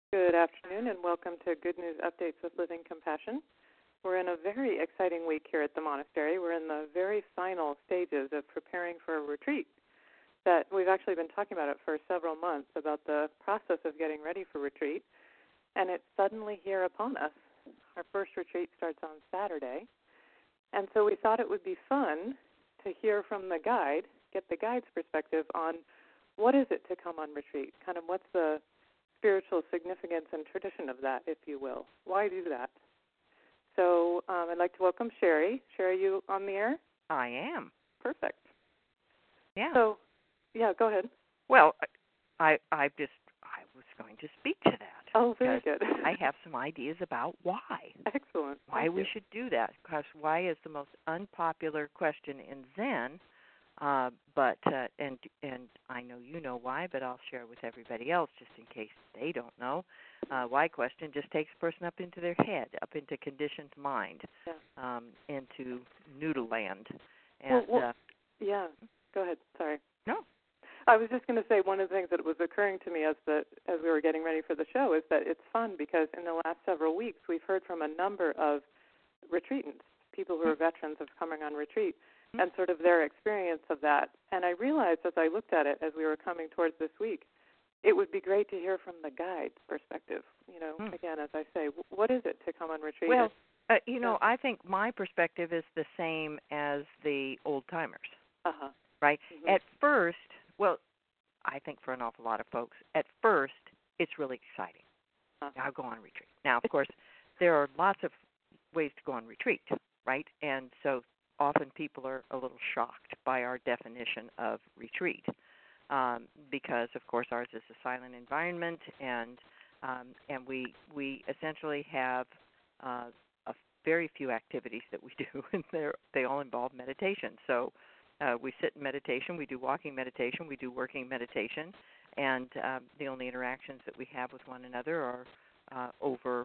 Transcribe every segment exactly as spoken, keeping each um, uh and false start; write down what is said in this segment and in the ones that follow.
Good afternoon and welcome to Good News Updates with Living Compassion. We're in a very exciting week here at the monastery. We're in the very final stages of preparing for a retreat that we've actually been talking about it for several months, about the process of getting ready for retreat, and it's suddenly here upon us. Our first retreat starts on Saturday, and so we thought it would be fun to hear from the guide, get the guide's perspective on what is it to come on retreat, kind of what's the spiritual significance and tradition of that, if you will. Why do that? So um, I'd like to welcome Sherry. Sherry, you on the air? I am. Perfect. Yeah. So, yeah, go ahead. Well, I I just I was going to speak to that. Oh, very good. I have some ideas about why. Excellent. Why Thank we you. should do that. Because why is the most unpopular question in Zen. Uh, but uh, and and I know you know why, but I'll share with everybody else just in case they don't know. Uh, why question just takes a person up into their head, up into conditioned mind, yeah. um, into noodle land. And well, well, uh, yeah, go ahead. Sorry. no. I was just going to say one of the things that was occurring to me as the as we were getting ready for the show is that it's fun because in the last several weeks we've heard from a number of retreatants, people who are veterans of coming on retreat, and sort of their experience of that. And I realized as I looked at it as we were coming towards this week, it would be great to hear from the guide's perspective. You know, mm. again, as I say, what is it to come on retreat? Well, uh, you know, I think my perspective is the same as the old-timers, uh-huh. right? Mm-hmm. At first, well, I think for an awful lot of folks, at first, it's really exciting. Uh-huh. I'll go on retreat. Now, of course, there are lots of ways to go on retreat, right? And so often people are a little shocked by our definition of retreat um, because, of course, ours is a silent environment, and um, and we we essentially have uh, a very few activities that we do, and they they all involve meditation. So uh, we sit in meditation, we do walking meditation, we do working meditation, and um, the only interactions that we have with one another are uh, over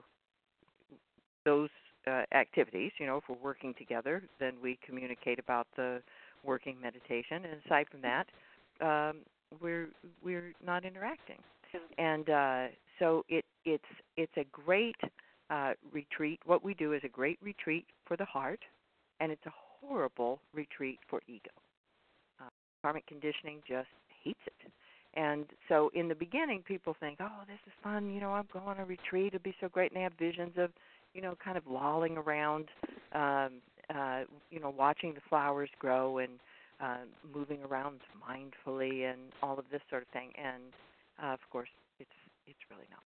those Uh, activities. You know, if we're working together, then we communicate about the working meditation, and aside from that, um, we're we're not interacting. And uh, so it it's it's a great uh, retreat. What we do is a great retreat for the heart, and it's a horrible retreat for ego. Uh, karmic conditioning just hates it. And so in the beginning, people think, oh, this is fun. You know, I'm going on a retreat. It'll be so great, and they have visions of, you know, kind of lolling around, um, uh, you know, watching the flowers grow and uh, moving around mindfully and all of this sort of thing. And, uh, of course, it's it's really not.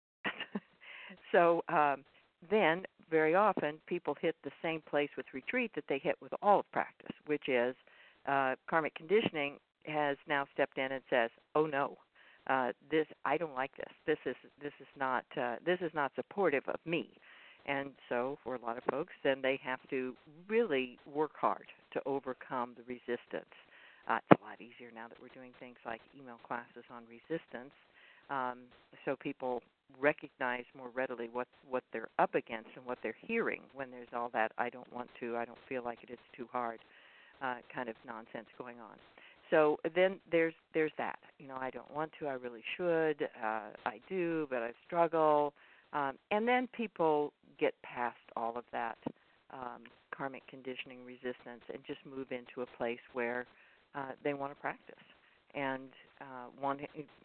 So um, then very often people hit the same place with retreat that they hit with all of practice, which is uh, karmic conditioning has now stepped in and says, oh, no. Uh, this I don't like this. This is this is not uh, this is not supportive of me. And so for a lot of folks, then they have to really work hard to overcome the resistance. Uh, it's a lot easier now that we're doing things like email classes on resistance, um, so people recognize more readily what, what they're up against and what they're hearing when there's all that I don't want to, I don't feel like it, it's too hard uh, kind of nonsense going on. So then there's there's that. You know, I don't want to, I really should, uh, I do, but I struggle. Um, and then people get past all of that um, karmic conditioning resistance and just move into a place where uh, they want to practice. And uh, want,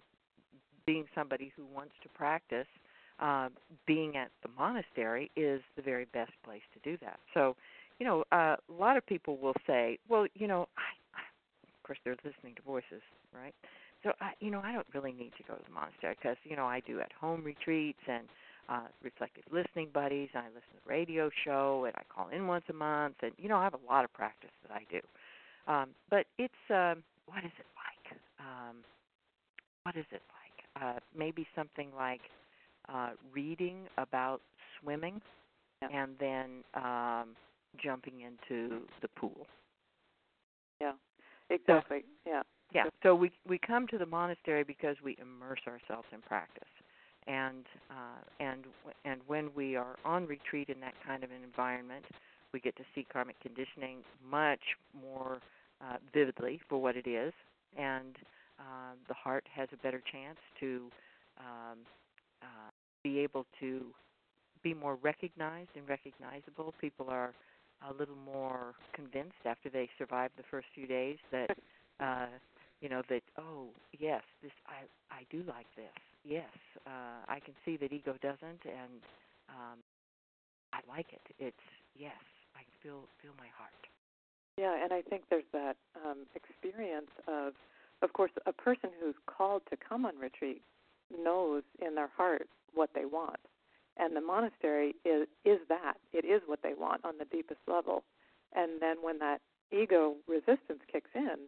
being somebody who wants to practice, uh, being at the monastery is the very best place to do that. So, you know, uh, a lot of people will say, well, you know, I, I, of course they're listening to voices, right? So, I, you know, I don't really need to go to the monastery because, you know, I do at-home retreats and Uh, reflective listening buddies. I listen to the radio show, and I call in once a month, and you know I have a lot of practice that I do. Um, but it's um, what is it like? Um, what is it like? Uh, maybe something like uh, reading about swimming, yeah. and then um, jumping into the pool. Yeah, exactly. So, yeah, yeah. So we we come to the monastery because we immerse ourselves in practice. And uh, and and when we are on retreat in that kind of an environment, we get to see karmic conditioning much more uh, vividly for what it is, and uh, the heart has a better chance to um, uh, be able to be more recognized and recognizable. People are a little more convinced after they survive the first few days that, uh, you know, that, oh, yes, this I, I do like this. Yes, uh, I can see that ego doesn't, and um, I like it. It's, yes, I can feel, feel my heart. Yeah, and I think there's that um, experience of, of course, a person who's called to come on retreat knows in their heart what they want. And the monastery is, is that. It is what they want on the deepest level. And then when that ego resistance kicks in,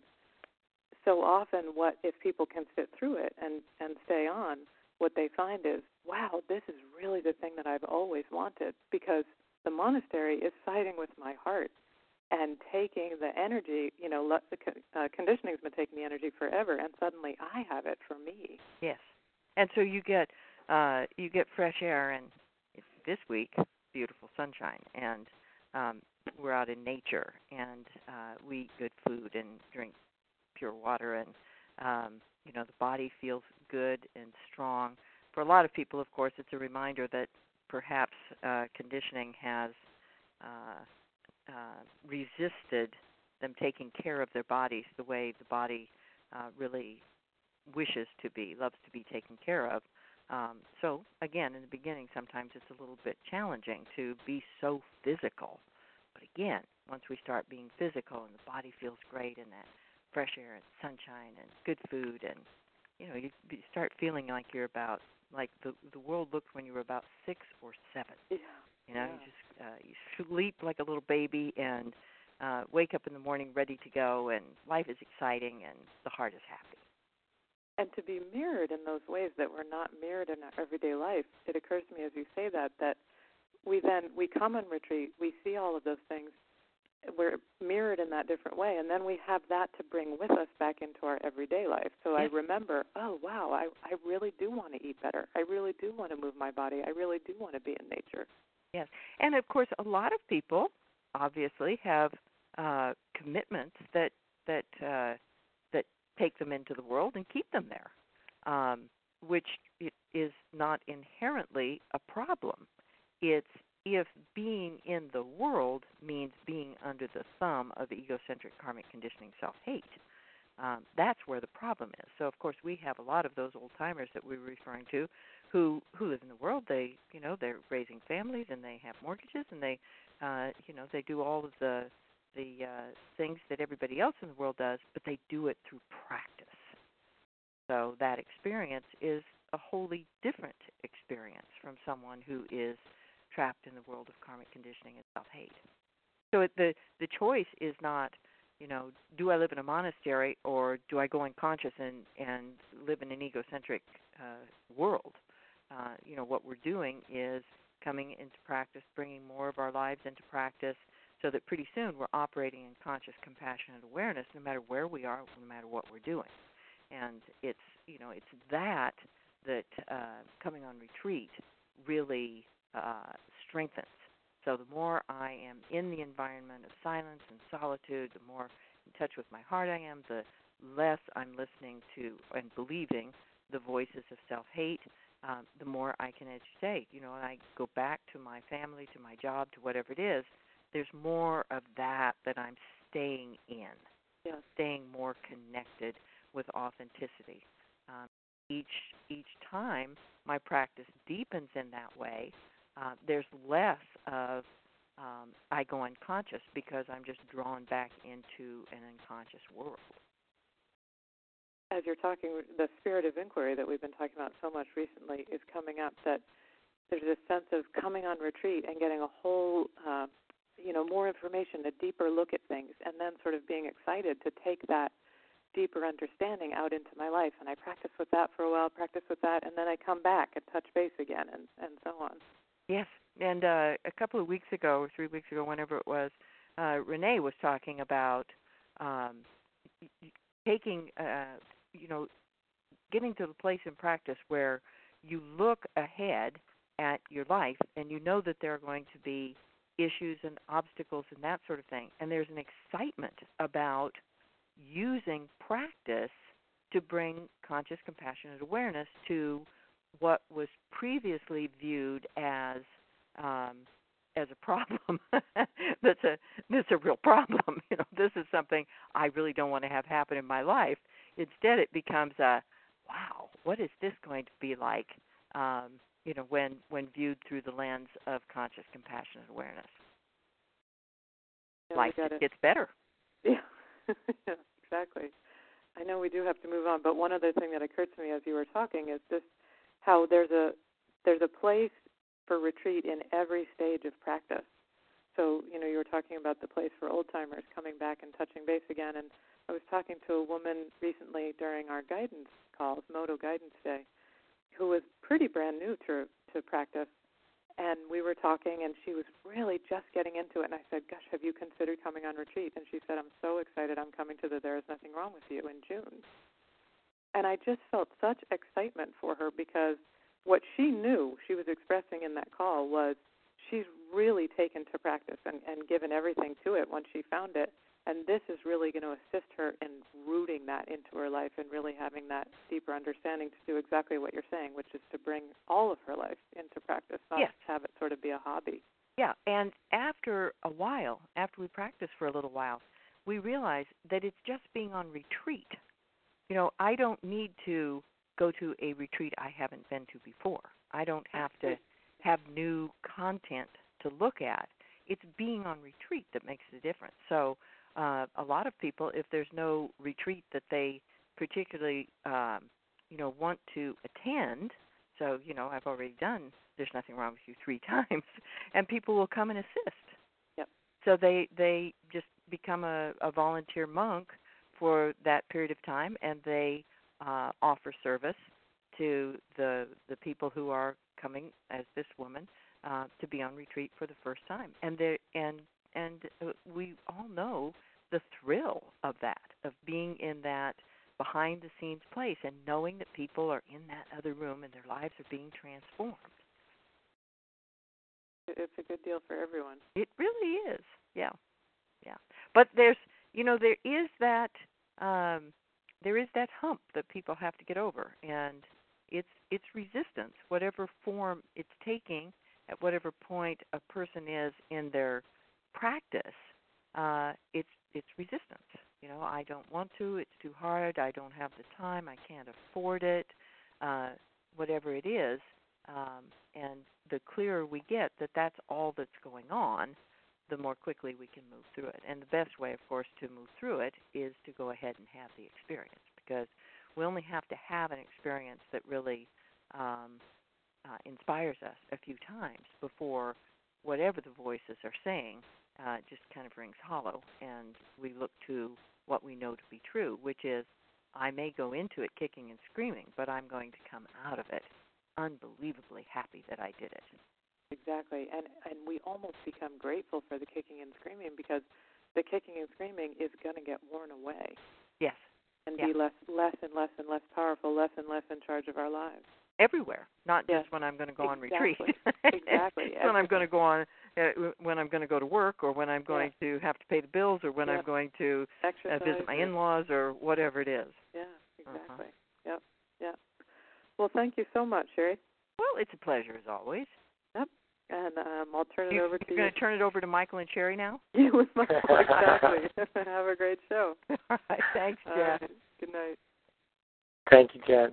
so often what if people can sit through it and, and stay on, what they find is, wow, this is really the thing that I've always wanted, because the monastery is siding with my heart and taking the energy, you know, le- uh, conditioning's been taking the energy forever, and suddenly I have it for me. Yes. And so you get uh, you get fresh air, and it's this week, beautiful sunshine, and um, we're out in nature, and uh, we eat good food and drink pure water, and um, you know, the body feels good and strong. For a lot of people, of course, it's a reminder that perhaps uh, conditioning has uh, uh, resisted them taking care of their bodies the way the body uh, really wishes to be, loves to be taken care of. Um, so, again, in the beginning, sometimes it's a little bit challenging to be so physical. But again, once we start being physical and the body feels great and that fresh air and sunshine and good food, and, you know, you, you start feeling like you're about, like the, the world looked when you were about six or seven. Yeah. You know, yeah. you just uh, you sleep like a little baby and uh, wake up in the morning ready to go, and life is exciting and the heart is happy. And to be mirrored in those ways that we're not mirrored in our everyday life, it occurs to me as you say that, that we then, we come on retreat, we see all of those things, we're mirrored in that different way, and then we have that to bring with us back into our everyday life. So Yes. I remember, oh, wow, I, I really do want to eat better. I really do want to move my body. I really do want to be in nature. Yes. And, of course, a lot of people obviously have uh, commitments that that uh, that take them into the world and keep them there, um, which it is not inherently a problem. It's if being in the world means being under the thumb of egocentric karmic conditioning self-hate. Um, that's where the problem is. So, of course, we have a lot of those old-timers that we were referring to who, who live in the world. They, you know, they're raising families and they have mortgages and they, uh, you know, they do all of the the uh, things that everybody else in the world does, but they do it through practice. So that experience is a wholly different experience from someone who is trapped in the world of karmic conditioning and self-hate. So it, the the choice is not, you know, do I live in a monastery or do I go unconscious and, and live in an egocentric uh, world? Uh, you know, what we're doing is coming into practice, bringing more of our lives into practice so that pretty soon we're operating in conscious, compassionate awareness no matter where we are, no matter what we're doing. And it's, you know, it's that that uh, coming on retreat really uh, strengthens. So the more I am in the environment of silence and solitude, the more in touch with my heart I am, the less I'm listening to and believing the voices of self-hate, um, the more I can, as you say, you know, and I go back to my family, to my job, to whatever it is, there's more of that that I'm staying in, Yeah. staying more connected with authenticity. Um, each each time my practice deepens in that way, uh, there's less of um, I go unconscious because I'm just drawn back into an unconscious world. As you're talking, the spirit of inquiry that we've been talking about so much recently is coming up, that there's this sense of coming on retreat and getting a whole, uh, you know, more information, a deeper look at things, and then sort of being excited to take that deeper understanding out into my life. And I practice with that for a while, practice with that, and then I come back and touch base again, and, and so on. Yes, and uh, a couple of weeks ago, or three weeks ago, whenever it was, uh, Renee was talking about um, taking, uh, you know, getting to the place in practice where you look ahead at your life and you know that there are going to be issues and obstacles and that sort of thing. And there's an excitement about using practice to bring conscious, compassionate awareness to what was previously viewed as um, as a problem. that's a that's a real problem. You know, this is something I really don't want to have happen in my life. Instead, it becomes a, wow, what is this going to be like? Um, you know, when when viewed through the lens of conscious compassionate awareness. Yeah, Life just gets better. Yeah, yeah, exactly. I know we do have to move on, but one other thing that occurred to me as you were talking is just how there's a there's a place for retreat in every stage of practice. So, you know, you were talking about the place for old-timers coming back and touching base again, and I was talking to a woman recently during our guidance calls, Moto Guidance Day, who was pretty brand new to to practice, and we were talking, and she was really just getting into it, and I said, gosh, have you considered coming on retreat? And she said, I'm so excited I'm coming to the There Is Nothing Wrong With You in June. And I just felt such excitement for her because what she knew, she was expressing in that call, was she's really taken to practice and, and given everything to it once she found it. And this is really going to assist her in rooting that into her life and really having that deeper understanding to do exactly what you're saying, which is to bring all of her life into practice, not yes. just have it sort of be a hobby. Yeah, and after a while, after we practice for a little while, we realize that it's just being on retreat. You know, I don't need to go to a retreat I haven't been to before. I don't have to have new content to look at. It's being on retreat that makes the difference. So uh, a lot of people, if there's no retreat that they particularly, um, you know, want to attend, so, you know, I've already done There's Nothing Wrong With You three times, and people will come and assist. Yep. So they, they just become a, a volunteer monk for that period of time, and they uh, offer service to the the people who are coming, as this woman, uh, to be on retreat for the first time. And they and and uh, we all know the thrill of that, of being in that behind-the-scenes place and knowing that people are in that other room and their lives are being transformed. It's a good deal for everyone. It really is, yeah, yeah. But there's, you know, there is that um, there is that hump that people have to get over, and it's it's resistance, whatever form it's taking, at whatever point a person is in their practice. Uh, it's it's resistance. You know, I don't want to. It's too hard. I don't have the time. I can't afford it. Uh, whatever it is, um, and the clearer we get that that's all that's going on, the more quickly we can move through it. And the best way, of course, to move through it is to go ahead and have the experience, because we only have to have an experience that really um, uh, inspires us a few times before whatever the voices are saying uh, just kind of rings hollow, and we look to what we know to be true, which is, I may go into it kicking and screaming, but I'm going to come out of it unbelievably happy that I did it. Exactly, and and we almost become grateful for the kicking and screaming, because the kicking and screaming is going to get worn away. Yes. And yeah. be less, less and less and less powerful, less and less in charge of our lives. Everywhere, not yes. just when I'm going to go exactly. on retreat. exactly. when I'm going to go on, uh, when I'm going to go to work, or when I'm going yeah. to have to pay the bills, or when yep. I'm going to uh, visit my or... in-laws, or whatever it is. Yeah, exactly. Uh-huh. Yep, yep. Well, thank you so much, Sherry. Well, it's a pleasure as always. Yep. And um, I'll turn it you, over to you're you. You're going to turn it over to Michael and Sherry now? Yeah, with Michael, exactly. Have a great show. All right, thanks, Jen. Right. Good night. Thank you, Jen.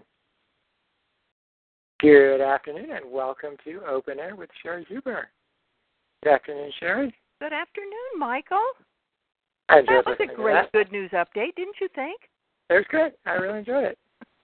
Good afternoon, and welcome to Open Air with Sherry Huber. Good afternoon, Sherry. Good afternoon, Michael. I enjoyed that was a great that. good news update, didn't you think? It was good. I really enjoyed it.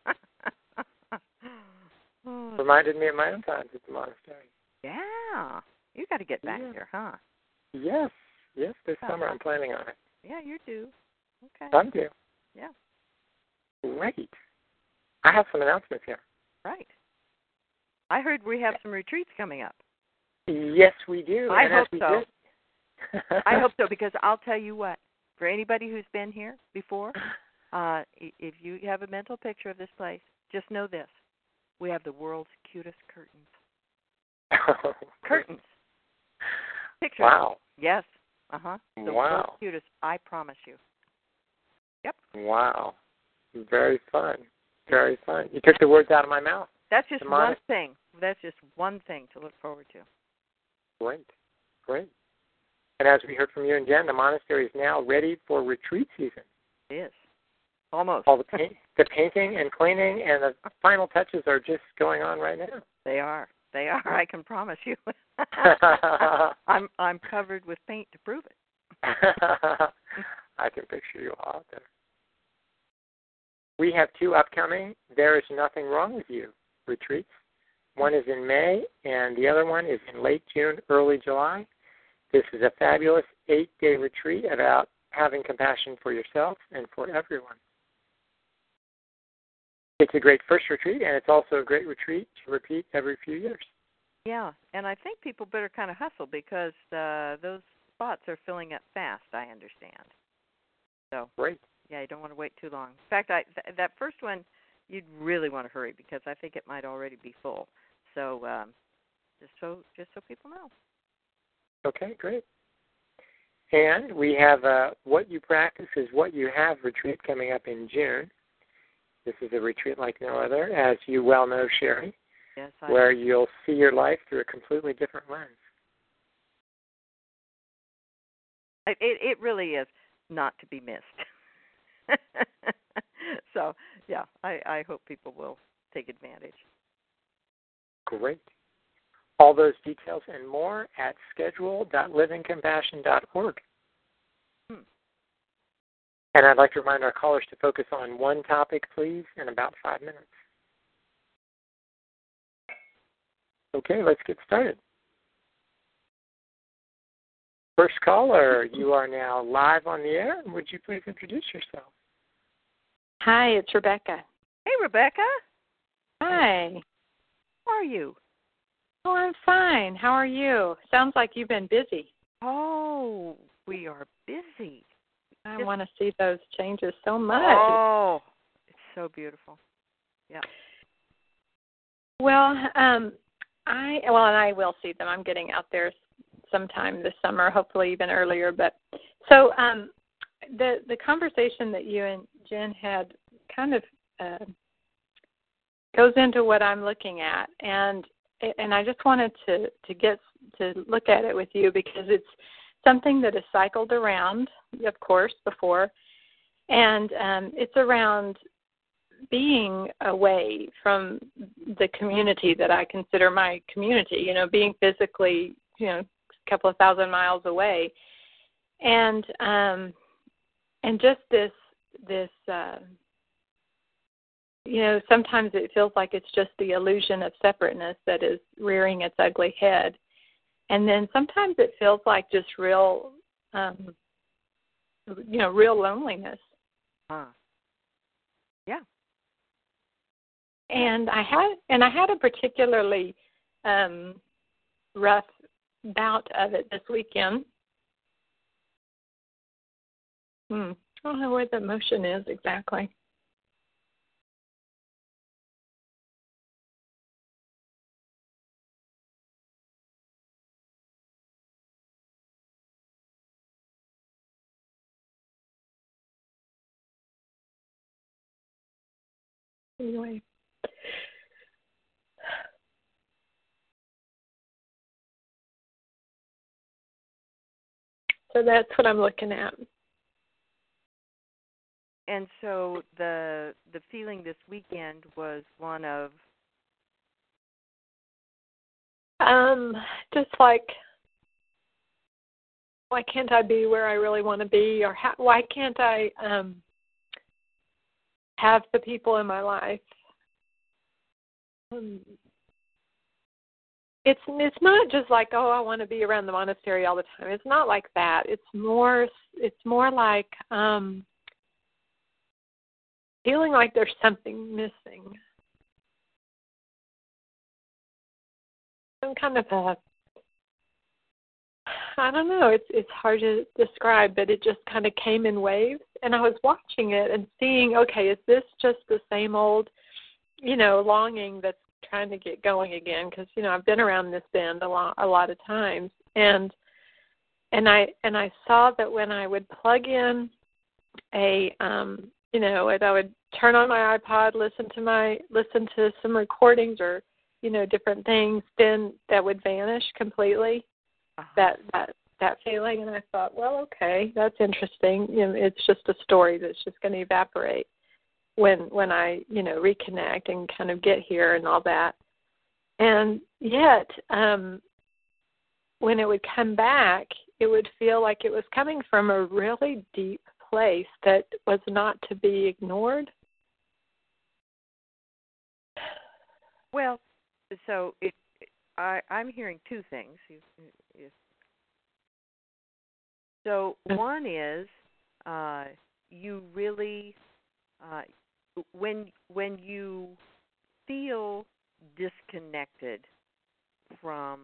oh. Reminded me of my own times at the monastery. Yeah. You got to get back yeah. here, huh? Yes. Yes, this oh. summer I'm planning on it. Yeah, you do. Okay. I'm due. Yeah. Great. I have some announcements here. Right. I heard we have some retreats coming up. Yes, we do. I and hope we so. Did... I hope so, because I'll tell you what, for anybody who's been here before, uh, if you have a mental picture of this place, just know this. We have the world's cutest curtains. Oh, curtains. Pictures. Wow. Yes. Uh-huh. The wow. world's cutest, I promise you. Yep. Wow. Very fun. Very fun. You took the words out of my mouth. That's just mon- one thing. That's just one thing to look forward to. Great, great. And as we heard from you and Jen, the monastery is now ready for retreat season. It is. Almost. All the paint, the painting and cleaning and the final touches are just going on right now. They are. They are. I can promise you. I'm I'm covered with paint to prove it. I can picture you all out there. We have two upcoming There Is Nothing Wrong With You retreats. One is in May, and the other one is in late June, early July. This is a fabulous eight-day retreat about having compassion for yourself and for everyone. It's a great first retreat, and it's also a great retreat to repeat every few years. Yeah, and I think people better kind of hustle because uh, those spots are filling up fast, I understand. So, great. Yeah, you don't want to wait too long. In fact, I, th- that first one, you'd really want to hurry because I think it might already be full. So, um, just so just so people know. Okay, great. And we have uh, What You Practice is What You Have retreat coming up in June. This is a retreat like no other, as you well know, Sherry, yes, I where you'll see your life through a completely different lens. It, it really is not to be missed. So, yeah, I, I hope people will take advantage. Great. All those details and more at schedule dot living compassion dot org. Hmm. And I'd like to remind our callers to focus on one topic, please, in about five minutes. Okay, let's get started. First caller, you are now live on the air. Would you please introduce yourself? Hi, it's Rebecca. Hey, Rebecca. Hi. How are you? Oh, I'm fine. How are you? Sounds like you've been busy. Oh, we are busy. I Just, want to see those changes so much. Oh, it's so beautiful. Yeah. Well, um, I well, and I will see them. I'm getting out there sometime this summer, hopefully even earlier. But so um, the the conversation that you and Jen had kind of uh, goes into what I'm looking at, and and I just wanted to to get to look at it with you because it's something that has cycled around, of course, before, and um, it's around being away from the community that I consider my community, you know, being physically, you know, a couple of thousand miles away. And um, and just this, this uh, you know, sometimes it feels like it's just the illusion of separateness that is rearing its ugly head. And then sometimes it feels like just real, um, you know, real loneliness. Huh. Yeah. And I had, and I had a particularly um, rough bout of it this weekend. Hmm. I don't know where the emotion is exactly. Anyway. So that's what I'm looking at. And so the the feeling this weekend was one of um just like, why can't I be where I really want to be, or how, why can't I um have the people in my life? Um, it's it's not just like, oh, I want to be around the monastery all the time. It's not like that. It's more it's more like um feeling like there's something missing. Some kind of a, I don't know, it's it's hard to describe, but it just kind of came in waves. And I was watching it and seeing, okay, is this just the same old, you know, longing that's trying to get going again? Because, you know, I've been around this bend a lot, a lot of times. And and I and I saw that when I would plug in a um, you know, and I would turn on my iPod, listen to my listen to some recordings or, you know, different things, then that would vanish completely. Uh-huh. That that that feeling, and I thought, well, okay, that's interesting. You know, it's just a story that's just going to evaporate when when I, you know, reconnect and kind of get here and all that. And yet, um, when it would come back, it would feel like it was coming from a really deep place that was not to be ignored. Well, so it, I, I'm hearing two things. So one is uh, you really, uh, when when you feel disconnected from,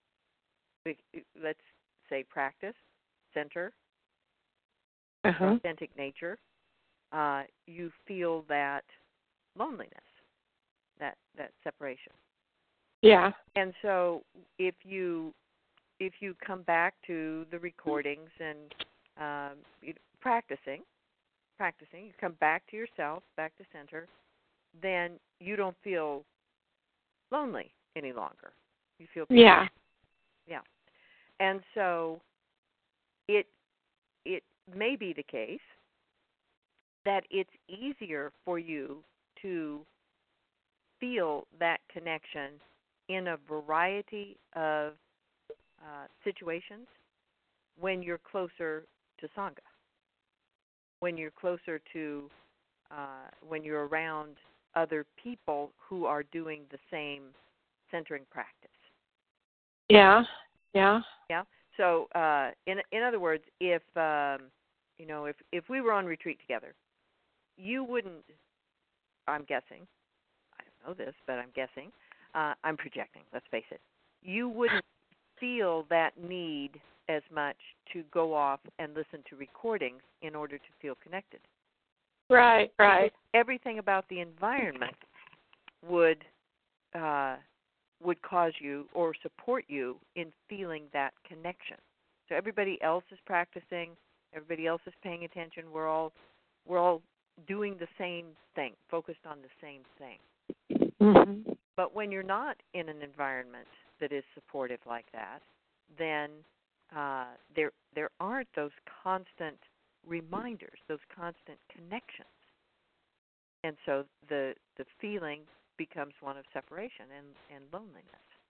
let's say, practice, center, uh-huh. authentic nature, uh, you feel that loneliness, that that separation. Yeah. And so if you if you come back to the recordings and um, you know, practicing, practicing, you come back to yourself, back to center, then you don't feel lonely any longer. You feel peaceful. Yeah. Yeah. And so it it may be the case that it's easier for you to feel that connection in a variety of uh, situations when you're closer to Sangha, when you're closer to, uh, when you're around other people who are doing the same centering practice. Yeah, yeah. Yeah. So, uh, in in other words, if um, you know, if if we were on retreat together, you wouldn't. I'm guessing. I don't know this, but I'm guessing. Uh, I'm projecting. Let's face it. You wouldn't feel that need as much to go off and listen to recordings in order to feel connected. Right, right. Because everything about the environment would uh, would cause you or support you in feeling that connection. So everybody else is practicing, everybody else is paying attention. We're all we're all doing the same thing, focused on the same thing. Mm-hmm. But when you're not in an environment that is supportive like that, then uh, there there aren't those constant reminders, those constant connections, and so the the feeling becomes one of separation and, and loneliness.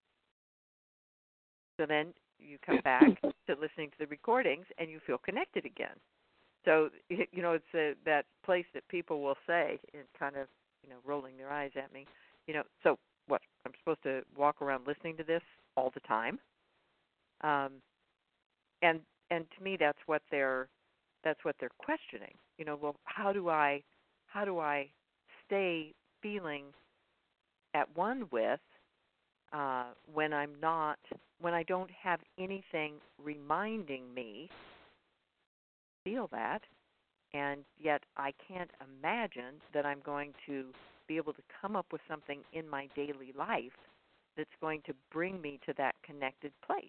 So then you come back to listening to the recordings and you feel connected again. So you know it's a, that place that people will say, and kind of you know rolling their eyes at me, you know. So what? I'm supposed to walk around listening to this all the time? Um, and and to me, that's what they're that's what they're questioning. You know, well, how do I how do I stay feeling at one with uh, when I'm not when I don't have anything reminding me feel that, and yet I can't imagine that I'm going to be able to come up with something in my daily life that's going to bring me to that connected place.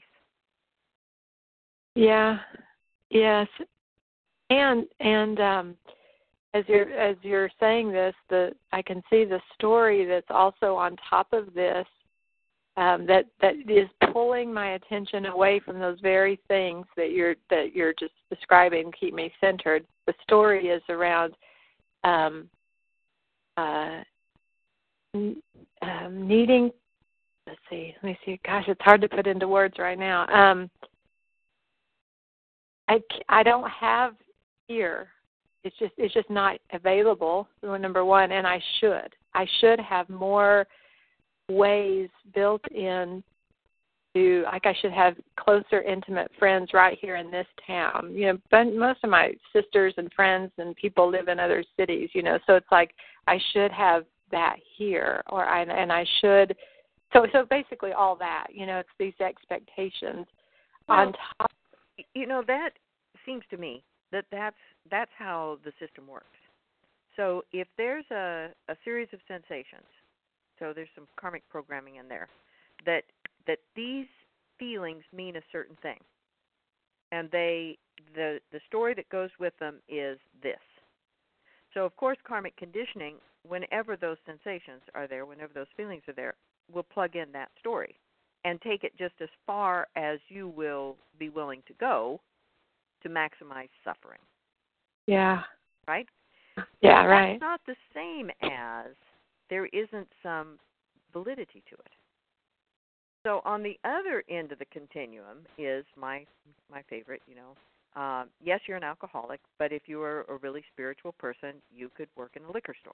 Yeah. Yes. And and um, as you're as you're saying this, the I can see the story that's also on top of this um, that that is pulling my attention away from those very things that you're that you're just describing. Keep me centered. The story is around um, uh, um, needing. Let's see. Let me see. Gosh, it's hard to put into words right now. Um, I I don't have here. It's just it's just not available. Number one, and I should I should have more ways built in to, like, I should have closer, intimate friends right here in this town. You know, but most of my sisters and friends and people live in other cities. You know, so it's like I should have that here, or I and I should. So so basically all that. You know, it's these expectations well, on top. You know, that seems to me that that's that's how the system works. So if there's a, a series of sensations, so there's some karmic programming in there, that that these feelings mean a certain thing, and they the the story that goes with them is this. So, of course, karmic conditioning, whenever those sensations are there, whenever those feelings are there, will plug in that story and take it just as far as you will be willing to go to maximize suffering. Yeah. Right? Yeah, that's right. That's not the same as there isn't some validity to it. So on the other end of the continuum is my my favorite, you know, um, yes, you're an alcoholic, but if you were a really spiritual person, you could work in a liquor store.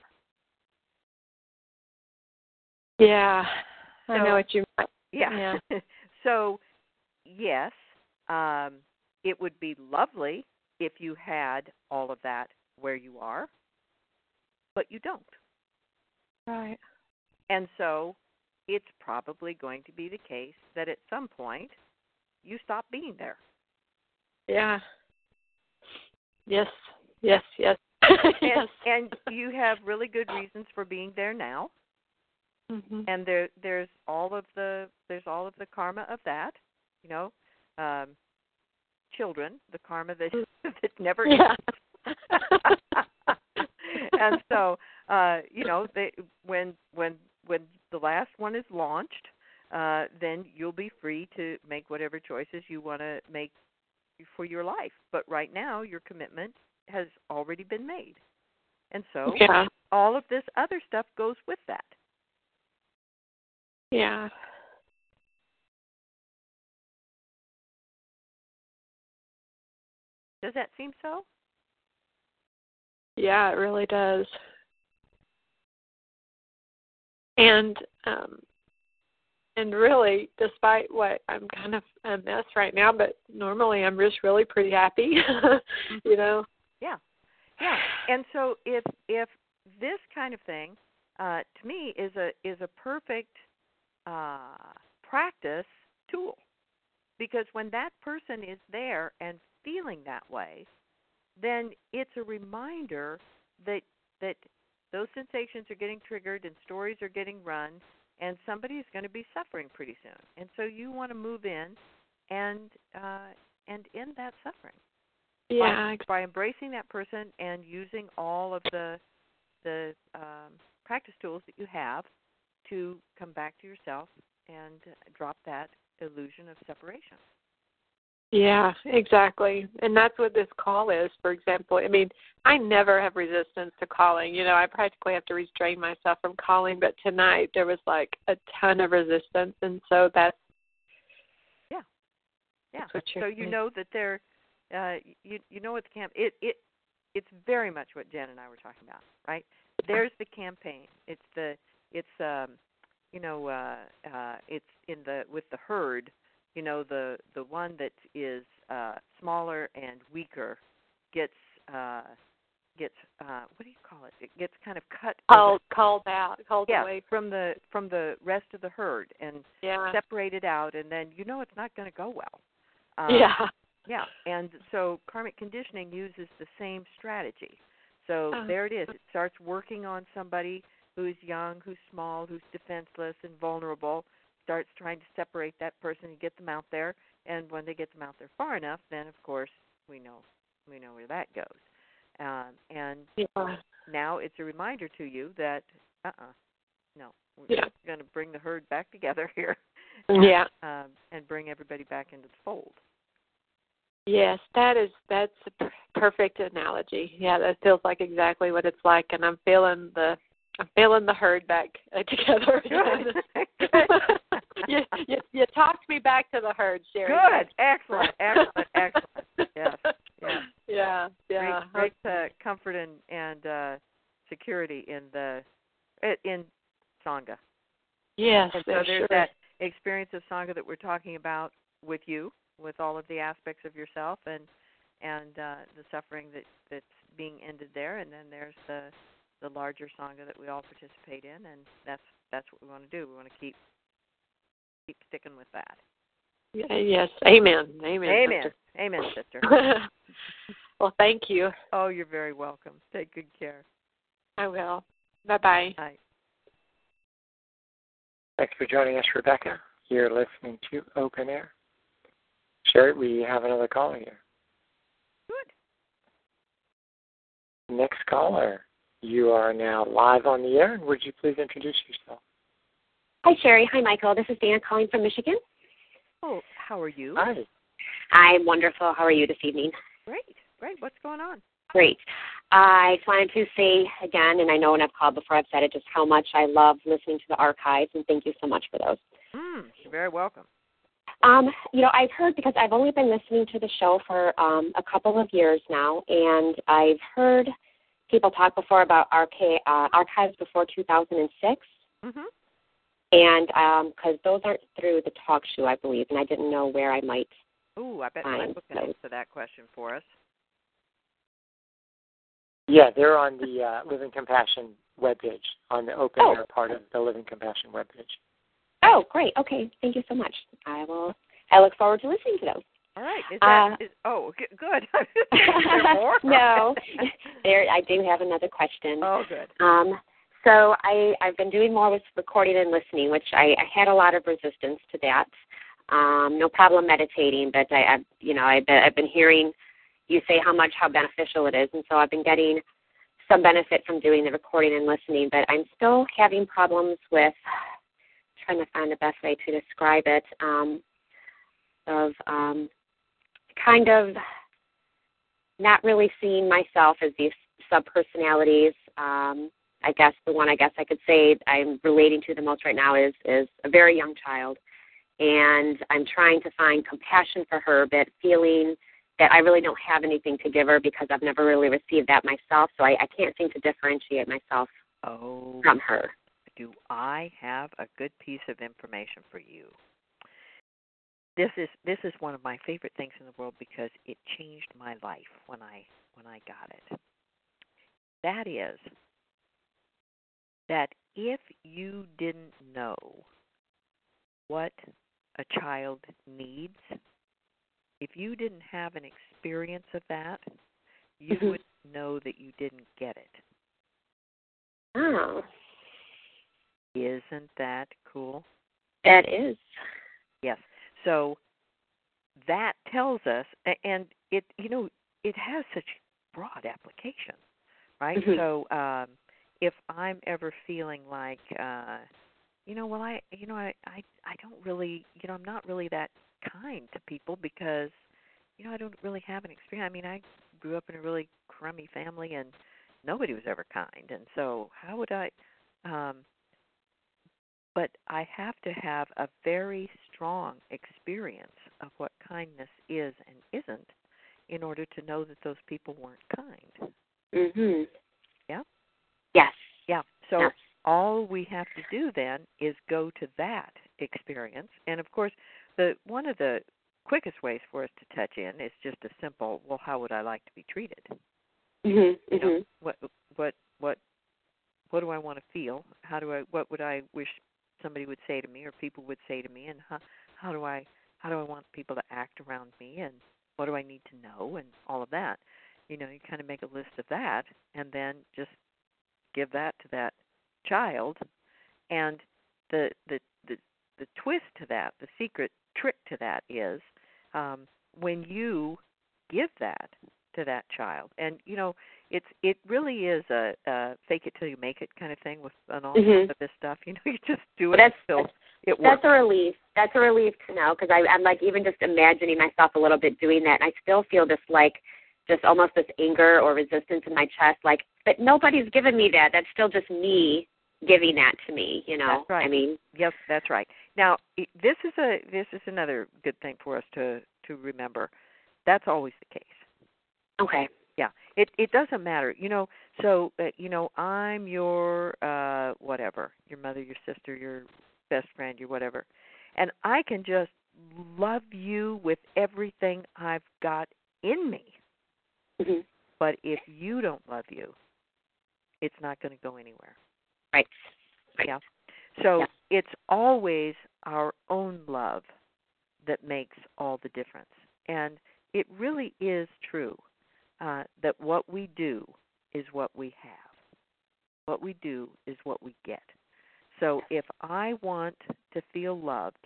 Yeah, so, I know what you mean. Yeah. yeah. So, yes, um, it would be lovely if you had all of that where you are, but you don't. Right. And so it's probably going to be the case that at some point you stop being there. Yeah. Yes, yes, yes. and, yes. and you have really good reasons for being there now. Mm-hmm. And there, there's all of the there's all of the karma of that, you know, um, children, the karma that that never yeah. ends. And so, uh, you know, they, when when when the last one is launched, uh, then you'll be free to make whatever choices you want to make for your life. But right now, your commitment has already been made, and so yeah. all of this other stuff goes with that. Yeah. Does that seem so? Yeah, it really does. And um, and really, despite what I'm kind of a mess right now, but normally I'm just really pretty happy, you know. Yeah, yeah. And so if if this kind of thing, uh, to me, is a is a perfect uh, practice tool, because when that person is there and feeling that way, then it's a reminder that that those sensations are getting triggered and stories are getting run, and somebody is going to be suffering pretty soon. And so you want to move in and uh, and end that suffering. Yeah. By, by embracing that person and using all of the the um, practice tools that you have to come back to yourself and drop that illusion of separation. Yeah, exactly. And that's what this call is, for example. I mean, I never have resistance to calling. You know, I practically have to restrain myself from calling, but tonight there was like a ton of resistance, and so that's Yeah. Yeah. That's what you're so you saying. know that they're uh you you know what the camp it it it's very much what Jen and I were talking about, right? There's the campaign. It's the it's um you know uh uh it's in the with the herd. You know, the, the one that is uh, smaller and weaker gets uh, gets uh, what do you call it? It gets kind of cut called called out, called yeah, away from the from the rest of the herd and yeah. separated out, and then you know it's not going to go well. Um, yeah. Yeah, and so karmic conditioning uses the same strategy. So uh, there it is. It starts working on somebody who's young, who's small, who's defenseless and vulnerable. Starts trying to separate that person and get them out there, and when they get them out there far enough, then of course we know we know where that goes. Um, and yeah. now it's a reminder to you that uh-uh, no, we're yeah. going to bring the herd back together here. Yeah. And, um, and bring everybody back into the fold. Yes, that is that's a perfect analogy. Yeah, that feels like exactly what it's like, and I'm feeling the I'm feeling the herd back uh, together. Good. you, you you talked me back to the herd, Sherry. Good, excellent, excellent, excellent. Yes, yeah, yeah, yeah. Great, great uh, comfort and and uh, security in the in Sangha. Yes, and so there's sure. that experience of Sangha that we're talking about with you, with all of the aspects of yourself and and uh, the suffering that that's being ended there, and then there's the the larger Sangha that we all participate in, and that's that's what we want to do. We want to keep keep sticking with that. Yes, amen, amen, amen, sister. amen, sister. Well, thank you. Oh, you're very welcome. Take good care. I will. Bye-bye. Bye. Thanks for joining us, Rebecca. You're listening to Open Air. Sherry, we have another caller here. Good. Next caller, you are now live on the air, and would you please introduce yourself? Hi, Sherry. Hi, Michael. This is Dana calling from Michigan. Oh, how are you? Hi. I'm wonderful. How are you this evening? Great, great. What's going on? Great. I just wanted to say again, and I know when I've called before I've said it, just how much I love listening to the archives, and thank you so much for those. Mm, you're very welcome. Um, you know, I've heard, because I've only been listening to the show for um, a couple of years now, and I've heard people talk before about archi- uh, archives before two thousand six. Mm-hmm. And because um, those aren't through the talk show, I believe, and I didn't know where I might Ooh, I bet find Michael can those. answer that question for us. Yeah, they're on the uh, Living Compassion webpage, on the open Oh. air part of the Living Compassion webpage. Oh, great. Okay. Thank you so much. I will. I look forward to listening to those. All right. Is that, Uh, is, oh, g- good. Is there more? No. There, I do have another question. Oh, good. Um, so I, I've been doing more with recording and listening, which I, I had a lot of resistance to that. Um, no problem meditating, but I, I've, you know, I've been, I've been hearing you say how much, how beneficial it is, and so I've been getting some benefit from doing the recording and listening, but I'm still having problems with trying to find the best way to describe it, um, of um, kind of not really seeing myself as these subpersonalities. Um, I guess the one I guess I could say I'm relating to the most right now is, is a very young child, and I'm trying to find compassion for her, but feeling that I really don't have anything to give her because I've never really received that myself, so I, I can't seem to differentiate myself Oh, from her. do I have a good piece of information for you? This is this is one of my favorite things in the world because it changed my life when I when I got it. That is that if you didn't know what a child needs, if you didn't have an experience of that, you Mhm. would know that you didn't get it. Oh, Isn't that cool? that is. Yes. So that tells us, and it, you know, it has such broad application, right? Mhm. So um, if I'm ever feeling like, uh, you know, well, I, you know, I, I, I don't really, you know, I'm not really that kind to people because, you know, I don't really have an experience. I mean, I grew up in a really crummy family, and nobody was ever kind, and so how would I? Um, but I have to have a very strong experience of what kindness is and isn't in order to know that those people weren't kind. Mhm. Yeah? Yes. Yeah. So Yes. all we have to do then is go to that experience. And of course, the one of the quickest ways for us to touch in is just a simple, well, how would I like to be treated? Mhm. You know, Mhm. what what what what do I want to feel? How do I what would I wish somebody would say to me or people would say to me, and how how do I how do I want people to act around me, and what do I need to know, and all of that. You know, you kind of make a list of that and then just give that to that child. And the the the, the twist to that, the secret trick to that is um, when you give that to that child, and you know, it's it really is a, a fake it till you make it kind of thing with an awful Mhm. lot of this stuff. You know, you just do But it that's until it that's works. a relief. That's a relief to know because I'm like even just imagining myself a little bit doing that, and I still feel this like just almost this anger or resistance in my chest, like, but nobody's given me that. That's still just me giving that to me, you know. That's right. I mean, Yes, that's right. Now, i- this is a this is another good thing for us to to remember. That's always the case. okay. Yeah, it it doesn't matter, you know. So uh, you know, I'm your uh, whatever, your mother, your sister, your best friend, your whatever, and I can just love you with everything I've got in me. Mhm. But if you don't love you, it's not going to go anywhere. Right. Right. Yeah. So Yeah. it's always our own love that makes all the difference, and it really is true. Uh, that what we do is what we have. What we do is what we get. So if I want to feel loved,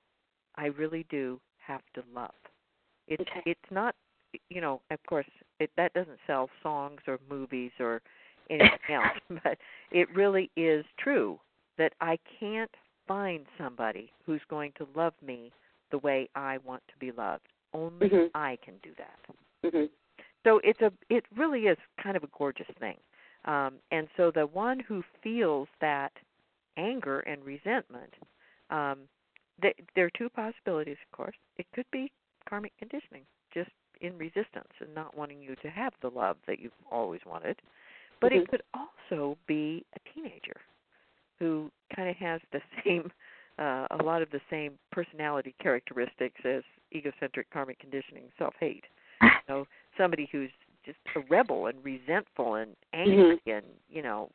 I really do have to love. It's Okay. it's not, you know, of course, it, that doesn't sell songs or movies or anything else. But it really is true that I can't find somebody who's going to love me the way I want to be loved. Only mm-hmm. I can do that. Mm-hmm. So it's a it really is kind of a gorgeous thing. Um, and so the one who feels that anger and resentment, um, th- there are two possibilities, of course. It could be karmic conditioning, just in resistance and not wanting you to have the love that you've always wanted. But mm-hmm. it could also be a teenager who kind of has the same, uh, a lot of the same personality characteristics as egocentric karmic conditioning, self-hate. You know, somebody who's just a rebel and resentful and angry mm-hmm. and, you know,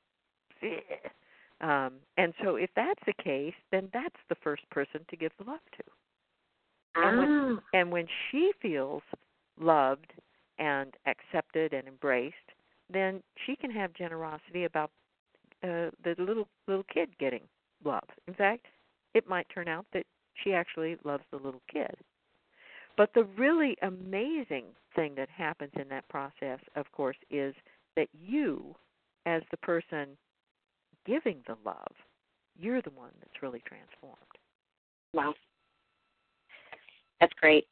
um, and so if that's the case, then that's the first person to give the love to. Ah. And when, and when she feels loved and accepted and embraced, then she can have generosity about uh, the little little kid getting love. In fact, it might turn out that she actually loves the little kid. But the really amazing thing that happens in that process, of course, is that you, as the person giving the love, you're the one that's really transformed. Wow. That's great.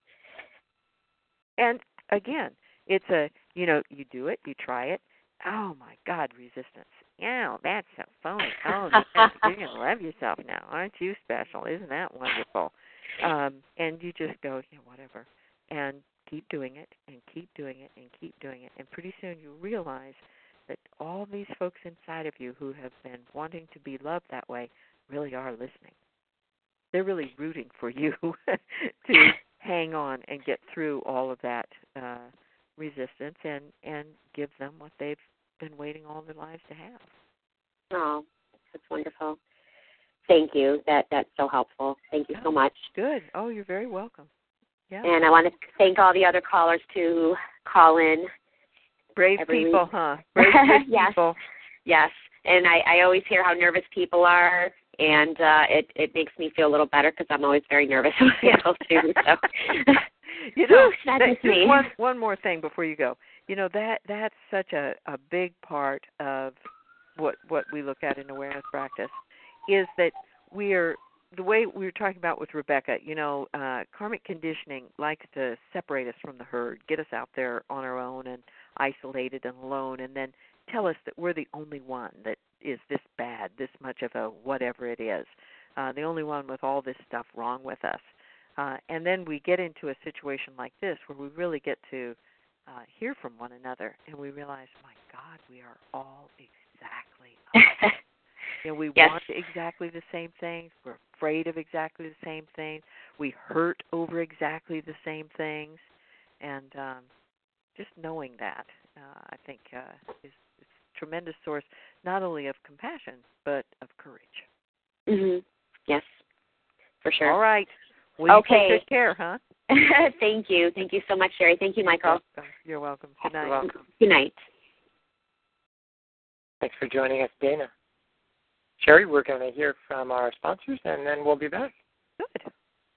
And again, it's a, you know, you do it, you try it. Oh, my God, resistance. Yeah, that's so phony. Oh, you're going to love yourself now. Aren't you special? Isn't that wonderful? Um, and you just go, yeah, whatever, and keep doing it and keep doing it and keep doing it. And pretty soon you realize that all these folks inside of you who have been wanting to be loved that way really are listening. They're really rooting for you to hang on and get through all of that uh, resistance and, and give them what they've been waiting all their lives to have. Oh, that's wonderful. Thank you. That That's so helpful. Thank you oh, so much. Good. Oh, you're very welcome. Yeah. And I want to thank all the other callers to call in. Brave every people, week. huh? Brave, brave yes. people. Yes. And I, I always hear how nervous people are, and uh, it, it makes me feel a little better because I'm always very nervous myself too. So. You know, Whew, that that, is me. One, one more thing before you go. You know, that that's such a, a big part of what what we look at in awareness practice is that we are, the way we were talking about with Rebecca, you know, uh, karmic conditioning likes to separate us from the herd, get us out there on our own and isolated and alone, and then tell us that we're the only one that is this bad, this much of a whatever it is, uh, the only one with all this stuff wrong with us. Uh, and then we get into a situation like this where we really get to uh, hear from one another, and we realize, my God, we are all exactly alike. You know, we yes. want exactly the same things. We're afraid of exactly the same things. We hurt over exactly the same things. And um, just knowing that, uh, I think, uh, is, is a tremendous source not only of compassion, but of courage. Mm-hmm. Yes, for sure. All right. Well, okay. You take good care, huh? Thank you. Thank you so much, Sherry. Thank you, Michael. You're welcome. Good night. You're welcome. Good night. Thanks for joining us, Dana. Sherry, we're going to hear from our sponsors, and then we'll be back. Good.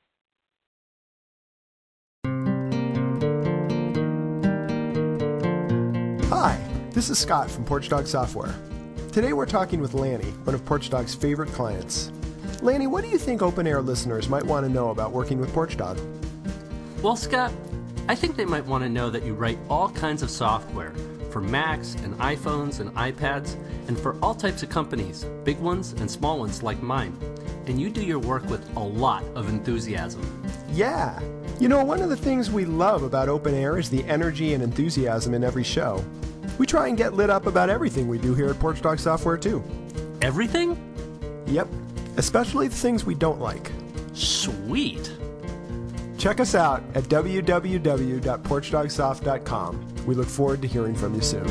Hi, this is Scott from Porch Dog Software. Today we're talking with Lanny, one of Porch Dog's favorite clients. Lanny, what do you think Open Air listeners might want to know about working with Porch Dog? Well, Scott, I think they might want to know that you write all kinds of software for Macs and iPhones and iPads and for all types of companies, big ones and small ones like mine. And you do your work with a lot of enthusiasm. Yeah. You know, one of the things we love about Open Air is the energy and enthusiasm in every show. We try and get lit up about everything we do here at Porch Dog Software, too. Everything? Yep. Especially the things we don't like. Sweet. Check us out at w w w dot porch dog soft dot com. We look forward to hearing from you soon.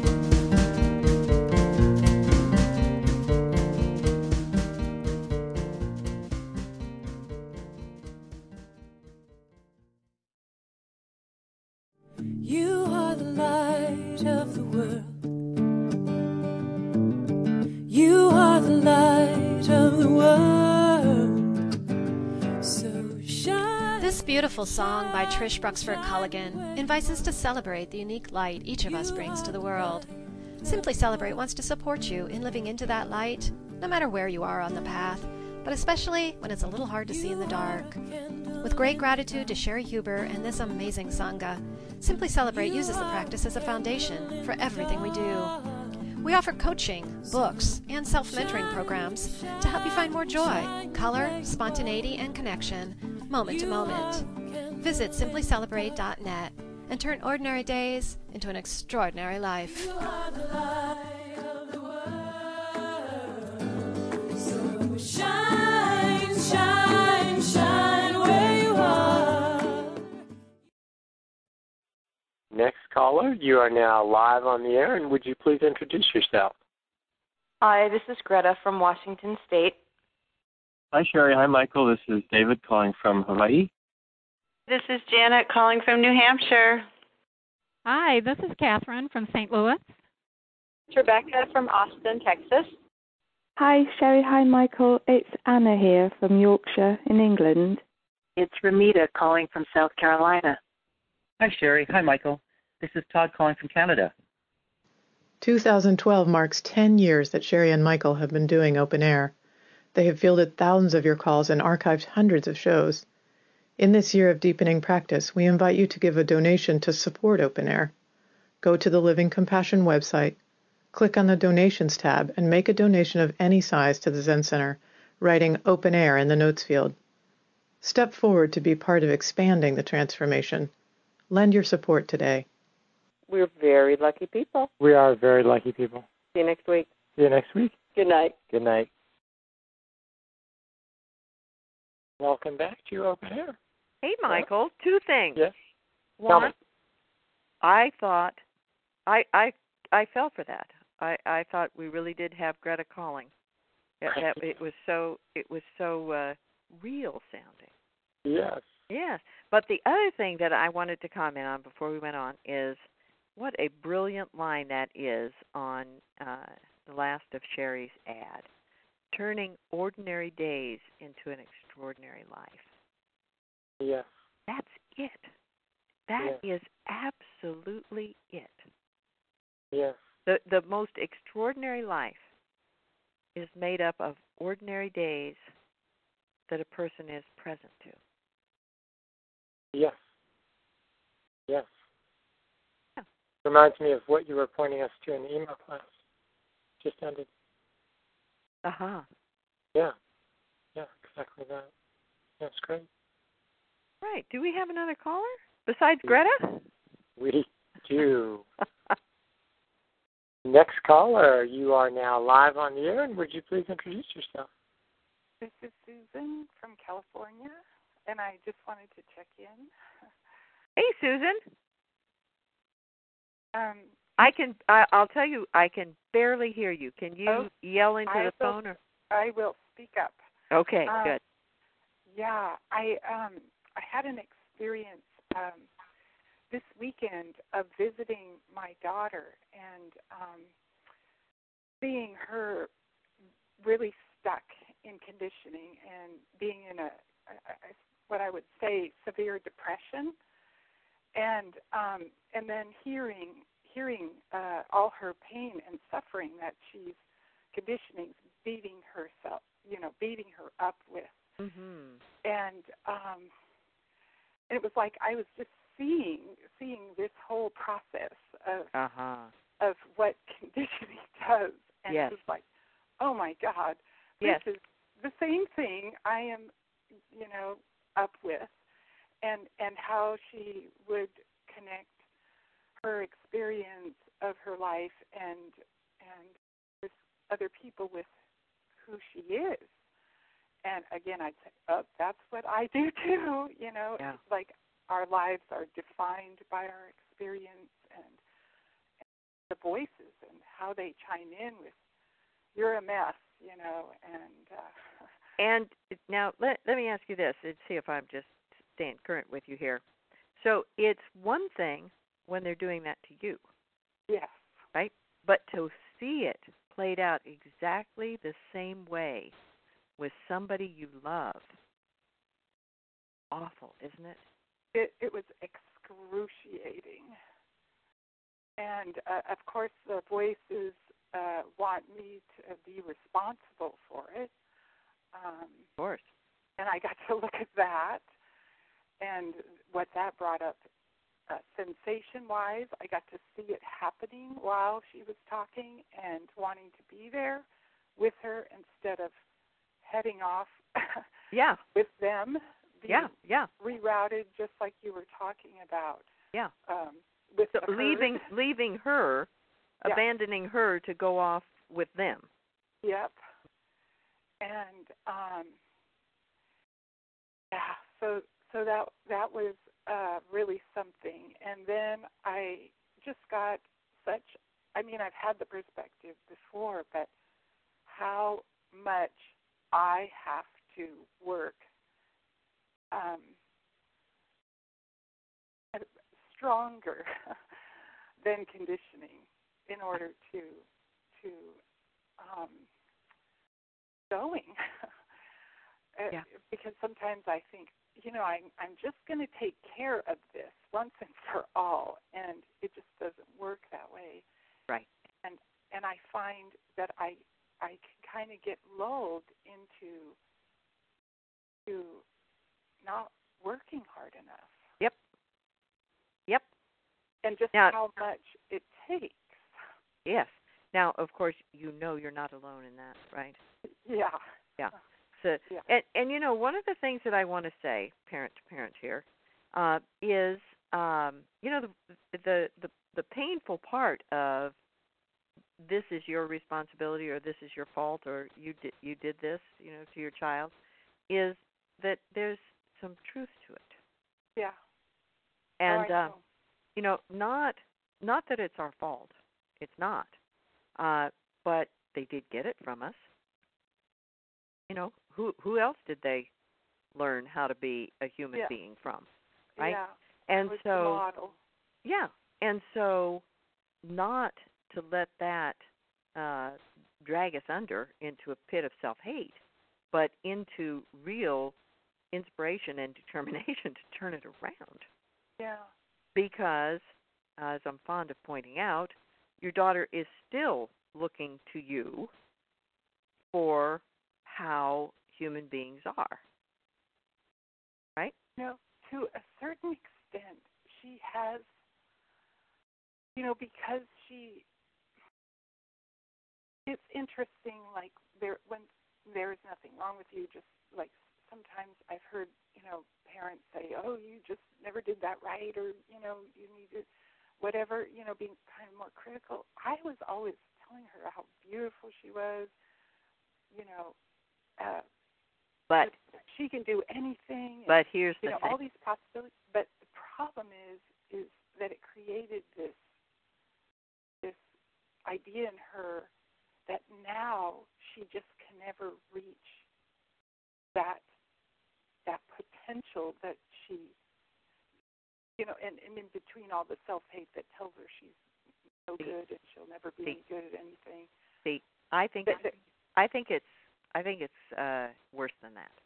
You are the light of the world. You are the light of the world. So shine. This beautiful song by Trish Bruxford Culligan invites us to celebrate the unique light each of us brings to the world. Simply Celebrate wants to support you in living into that light, no matter where you are on the path, but especially when it's a little hard to see in the dark. With great gratitude to Sherry Huber and this amazing Sangha, Simply Celebrate uses the practice as a foundation for everything we do. We offer coaching, books, and self-mentoring programs to help you find more joy, color, spontaneity, and connection, moment to moment. Visit simply celebrate dot net and turn ordinary days into an extraordinary life. You are the light of the world. So shine, shine, shine where you are. Next caller, you are now live on the air, and would you please introduce yourself? Hi, this is Greta from Washington State. Hi, Sherry. Hi, Michael. This is David calling from Hawaii. This is Janet calling from New Hampshire. Hi, this is Catherine from Saint Louis. It's Rebecca from Austin, Texas. Hi, Sherry. Hi, Michael. It's Anna here from Yorkshire in England. It's Ramita calling from South Carolina. Hi, Sherry. Hi, Michael. This is Todd calling from Canada. two thousand twelve marks ten years that Sherry and Michael have been doing Open Air. They have fielded thousands of your calls and archived hundreds of shows. In this year of deepening practice, we invite you to give a donation to support Open Air. Go to the Living Compassion website, click on the Donations tab, and make a donation of any size to the Zen Center, writing Open Air in the notes field. Step forward to be part of expanding the transformation. Lend your support today. We're very lucky people. We are very lucky people. See you next week. See you next week. Good night. Good night. Welcome back to Open Air. Hey, Michael, two things. Yes. One, Tell me. I thought, I, I, I fell for that. I, I thought we really did have Greta calling. It, that, it was so, it was so uh, real sounding. Yes. Yes. But the other thing that I wanted to comment on before we went on is what a brilliant line that is on uh, the last of Sherry's ad, turning ordinary days into an extraordinary life. Yes. That's it. That yes. is absolutely it. Yes. The the most extraordinary life is made up of ordinary days that a person is present to. Yes. Yes. Yeah. Reminds me of what you were pointing us to in the email class. Just ended. Aha. Uh-huh. Yeah. Yeah, exactly that. That's great. Right. Do we have another caller besides Greta? We do. Next caller, you are now live on the air, and would you please introduce yourself? This is Susan from California, and I just wanted to check in. Hey, Susan. Um, I can. I, I'll tell you. I can barely hear you. Can you oh, yell into I the will, phone? Or? I will speak up. Okay. Um, good. Yeah, I um, I had an experience um, this weekend of visiting my daughter and um, seeing her really stuck in conditioning and being in a, a, a what I would say severe depression, and um, and then hearing hearing uh, all her pain and suffering that she's conditioning, beating herself, you know, beating her up with, mm-hmm. and um, and it was like I was just seeing seeing this whole process of uh-huh. of what conditioning does, and yes. it was like, oh my God, yes. this is the same thing I am, you know, up with, and and how she would connect her experience of her life and and with other people with who she is. And again, I'd say, oh, that's what I do too. You know, yeah. It's like our lives are defined by our experience and, and the voices and how they chime in with, you're a mess, you know, and. Uh, And now let let me ask you this and see if I'm just staying current with you here. So it's one thing when they're doing that to you. Yes. Right? But to see it played out exactly the same way with somebody you love, awful, isn't it? It, it was excruciating. and uh, of course the voices uh, want me to be responsible for it. Um, of course. And I got to look at that and what that brought up uh, sensation-wise. I got to see it happening while she was talking and wanting to be there with her instead of heading off yeah. with them. Yeah, yeah. Rerouted just like you were talking about. Yeah. Um, with so the leaving, herd. leaving her, yeah. abandoning her to go off with them. Yep. And um, yeah, so so that that was uh, really something. And then I just got such. I mean, I've had the perspective before, but how much I have to work um, stronger than conditioning in order to to um, going. yeah. Because sometimes I think, you know, I'm I'm just going to take care of this once and for all, and it just doesn't work that way. Right. And and I find that I I can kind of get lulled into to not working hard enough. Yep. Yep. And just now, how much it takes. Yes. Now, of course, you know you're not alone in that, right? Yeah. Yeah. So, yeah. and, and you know, one of the things that I want to say, parent to parent here, uh, is, um, you know, the, the the the painful part of this is your responsibility or this is your fault or you did you did this, you know, to your child, is that there's some truth to it. Yeah. And oh, uh, you know, not not that it's our fault. It's not. Uh, but they did get it from us. You know, who who else did they learn how to be a human yeah. being from? Right? Yeah. And was so the model. Yeah. And so not to let that uh, drag us under into a pit of self-hate, but into real inspiration and determination to turn it around. Yeah. Because, as I'm fond of pointing out, your daughter is still looking to you for how human beings are. Right? You know, to a certain extent, she has, you know, because she, it's interesting, like, there when there is nothing wrong with you, just like sometimes I've heard, you know, parents say, oh, you just never did that right, or, you know, you need to, whatever, you know, being kind of more critical. I was always telling her how beautiful she was, you know, uh, but she can do anything. But and, here's you the know, thing. all these possibilities. But the problem is, is that it created this, this idea in her that now she just can never reach that, that potential that she, you know, and, and in between all the self-hate that tells her she's no good and she'll never be See. any good at anything. See, I think that, that, I think it's I think it's uh, worse than that.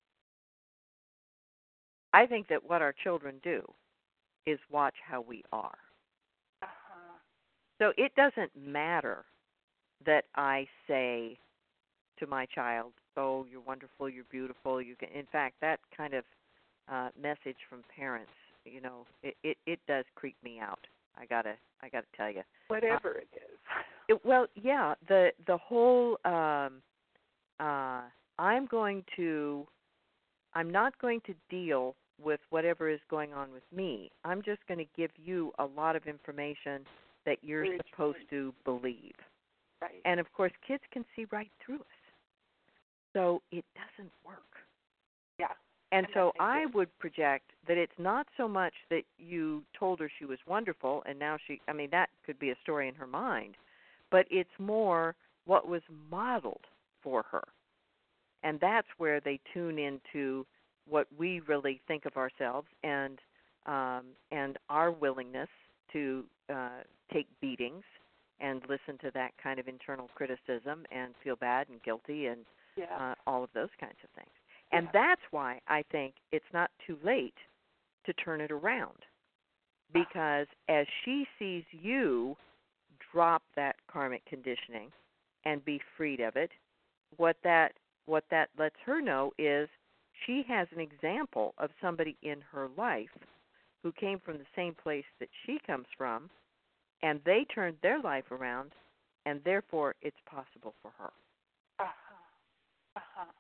I think that what our children do is watch how we are. uh-huh. So it doesn't matter that I say to my child, "Oh, you're wonderful, you're beautiful." You can. In fact, that kind of uh, message from parents, you know, it, it, it does creep me out. I gotta I gotta tell you. Whatever uh, it is. It, well, yeah, the the whole. Um, uh, I'm going to. I'm not going to deal with whatever is going on with me. I'm just going to give you a lot of information that you're Very supposed true. to believe. Right. And, of course, kids can see right through us. So it doesn't work. Yeah. And, and so I, I would project that it's not so much that you told her she was wonderful and now she, I mean, that could be a story in her mind, but it's more what was modeled for her. And that's where they tune into what we really think of ourselves and um, and our willingness to uh, take beatings and listen to that kind of internal criticism and feel bad and guilty and yeah. uh, all of those kinds of things. And yeah. that's why I think it's not too late to turn it around. because as she sees you drop that karmic conditioning and be freed of it, what that what that lets her know is she has an example of somebody in her life who came from the same place that she comes from, and they turned their life around, and therefore it's possible for her. Uh-huh. Uh-huh.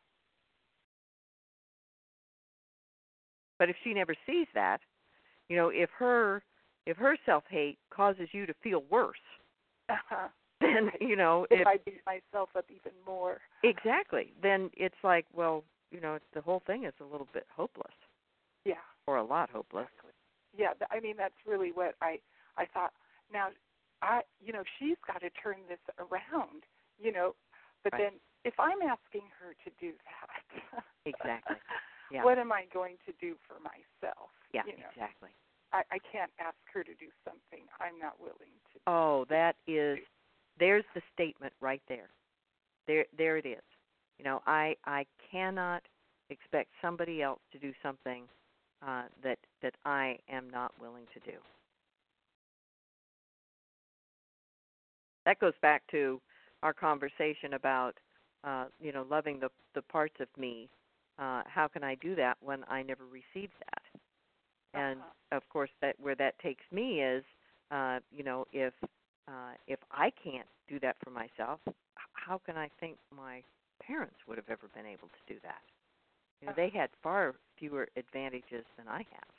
But if she never sees that, you know, if her if her self-hate causes you to feel worse, uh-huh. then, you know, if if I beat myself up even more. Exactly. Then it's like, well, you know, the whole thing is a little bit hopeless. Yeah. Or a lot hopeless. Exactly. Yeah, I mean, that's really what I, I thought. Now, I, you know, she's got to turn this around, you know, but right. then if I'm asking her to do that, exactly. Yeah. what am I going to do for myself? Yeah, you know? exactly. I, I can't ask her to do something I'm not willing to. Oh, that is, there's the statement right there. There, there it is. You know, I, I cannot expect somebody else to do something uh, that that I am not willing to do. That goes back to our conversation about, uh, you know, loving the the parts of me. Uh, how can I do that when I never received that? And uh-huh. of course, that where that takes me is, uh, you know, if uh, if I can't do that for myself, how can I think my parents would have ever been able to do that? You know, uh-huh. they had far fewer advantages than I have.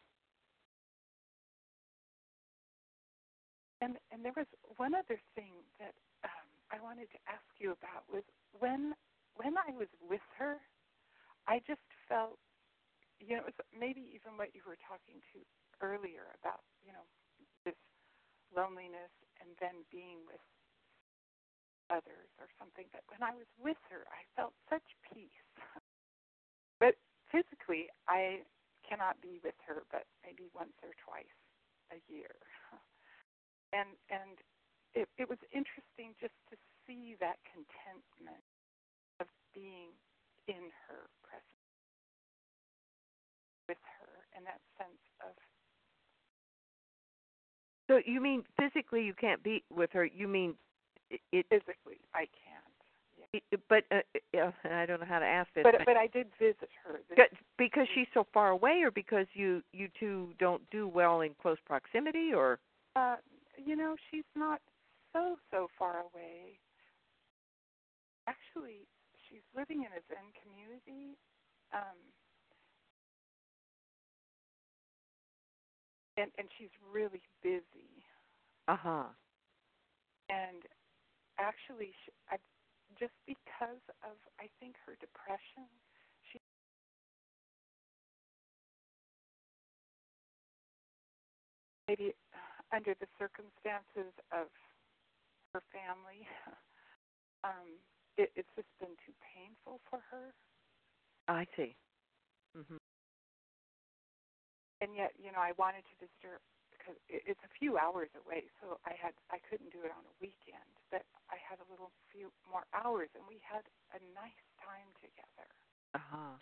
And and there was one other thing that um, I wanted to ask you about was when when I was with her, I just felt, you know, it was maybe even what you were talking to earlier about, you know, this loneliness and then being with others or something. But when I was with her, I felt such peace. But physically, I cannot be with her but maybe once or twice a year. And and it, it was interesting just to see that contentment of being in her presence, with her, and that sense of. So you mean physically you can't be with her? You mean it? it physically, I can't. Yeah. It, but uh, uh, I don't know how to ask this. But but, but I did visit her. This, because she's so far away, or because you you two don't do well in close proximity, or? Uh, you know, she's not so, so far away. Actually, she's living in a Zen community. Um, and, and she's really busy. Uh-huh. And actually, she, I, just because of, I think, her depression, she maybe under the circumstances of her family, um, it, it's just been too painful for her. I see. Mm-hmm. And yet, you know, I wanted to visit her because it, it's a few hours away, so I had I couldn't do it on a weekend, but I had a little few more hours, and we had a nice time together. Uh-huh.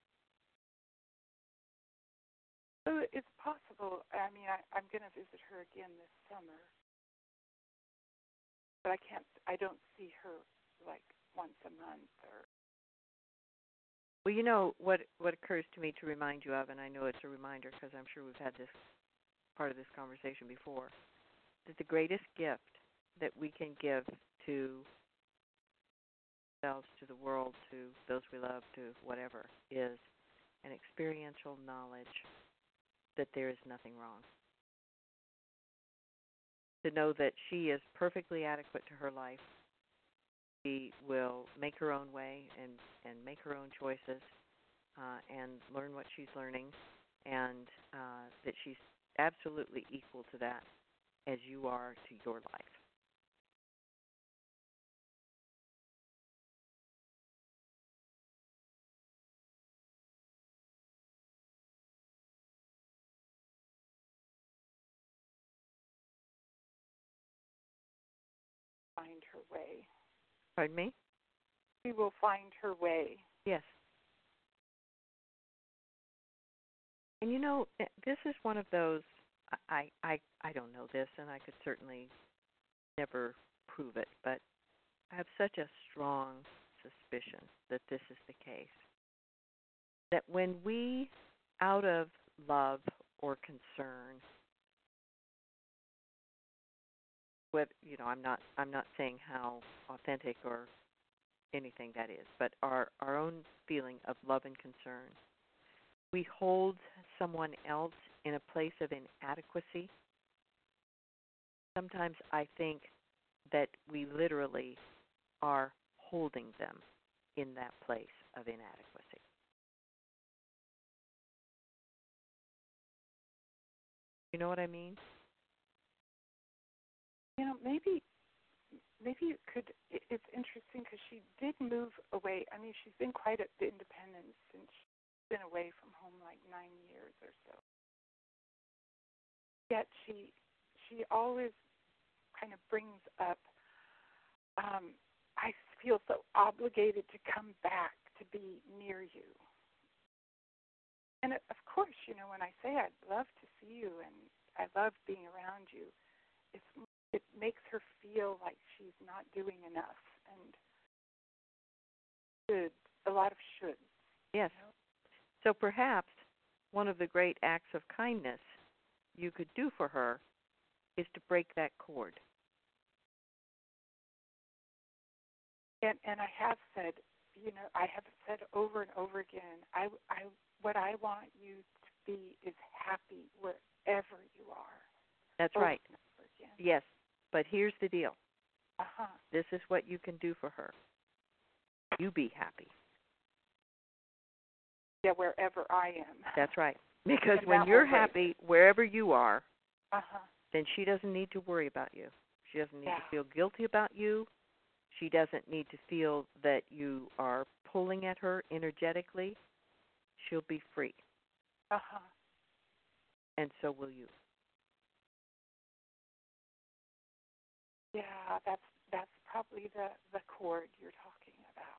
So it's possible. I mean, I, I'm going to visit her again this summer, but I can't. I don't see her like once a month or. Well, you know what what occurs to me to remind you of, and I know it's a reminder because I'm sure we've had this part of this conversation before, that the greatest gift that we can give to ourselves, to the world, to those we love, to whatever, is an experiential knowledge that there is nothing wrong. To know that she is perfectly adequate to her life. She will make her own way and, and make her own choices uh, and learn what she's learning, and uh, that she's absolutely equal to that as you are to your life. Find her way. Pardon me? She will find her way. Yes. And you know, this is one of those I, I, I don't know this, and I could certainly never prove it, but I have such a strong suspicion that this is the case. That when we, out of love or concern, with you know, I'm not I'm not saying how authentic or anything that is, but our, our own feeling of love and concern, we hold someone else in a place of inadequacy. Sometimes I think that we literally are holding them in that place of inadequacy. You know what I mean? You know, maybe maybe it could, it, it's interesting because she did move away. I mean, she's been quite a bit independent since she's been away from home like nine years or so. Yet she she always kind of brings up, um, I feel so obligated to come back to be near you. And it, of course, you know, when I say I'd love to see you and I love being around you, it's, it makes her feel like she's not doing enough and should, a lot of should. Yes. You know? So perhaps one of the great acts of kindness you could do for her is to break that cord. And and I have said, you know, I have said over and over again, I, I, what I want you to be is happy wherever you are. That's over right. and over again. Yes, but here's the deal. Uh-huh. This is what you can do for her. You be happy. Yeah, wherever I am. That's right. Because And when that you're will wait. happy wherever you are, Uh-huh. then she doesn't need to worry about you. She doesn't need Yeah. to feel guilty about you. She doesn't need to feel that you are pulling at her energetically. She'll be free. Uh-huh. And so will you. Yeah, that's that's probably the, the chord you're talking about.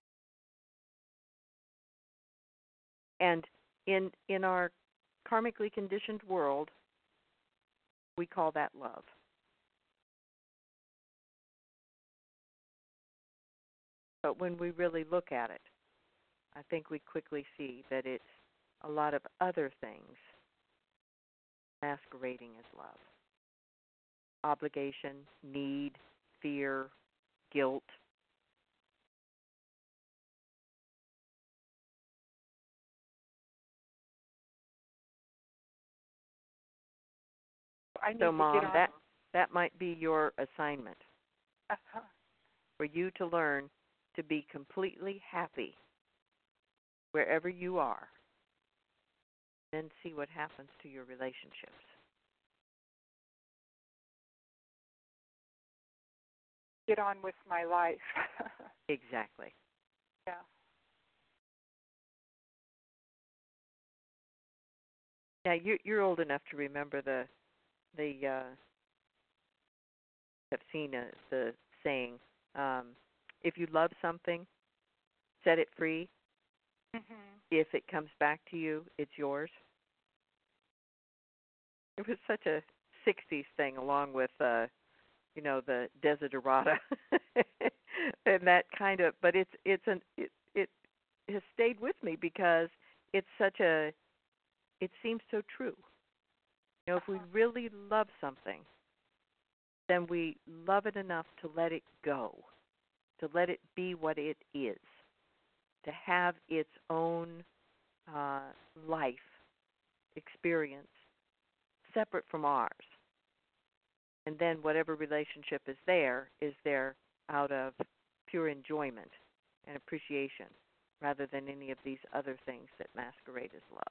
And in in our karmically conditioned world, we call that love. But when we really look at it, I think we quickly see that it's a lot of other things masquerading as love. Obligation, need, fear, guilt. I need So, to Mom, get on. that, that might be your assignment, Uh-huh. for you to learn to be completely happy wherever you are, then see what happens to your relationships. Get on with my life. Exactly. Yeah. Now, you're, you're old enough to remember the, the uh, have seen a, the saying, um, if you love something, set it free. Mm-hmm. If it comes back to you, it's yours. It was such a sixties thing, along with, uh, you know, the desiderata, and that kind of. But it's it's an it it has stayed with me because it's such a. It seems so true. You know, if we really love something, then we love it enough to let it go, to let it be what it is, to have its own uh, life experience separate from ours. And then whatever relationship is there is there out of pure enjoyment and appreciation rather than any of these other things that masquerade as love.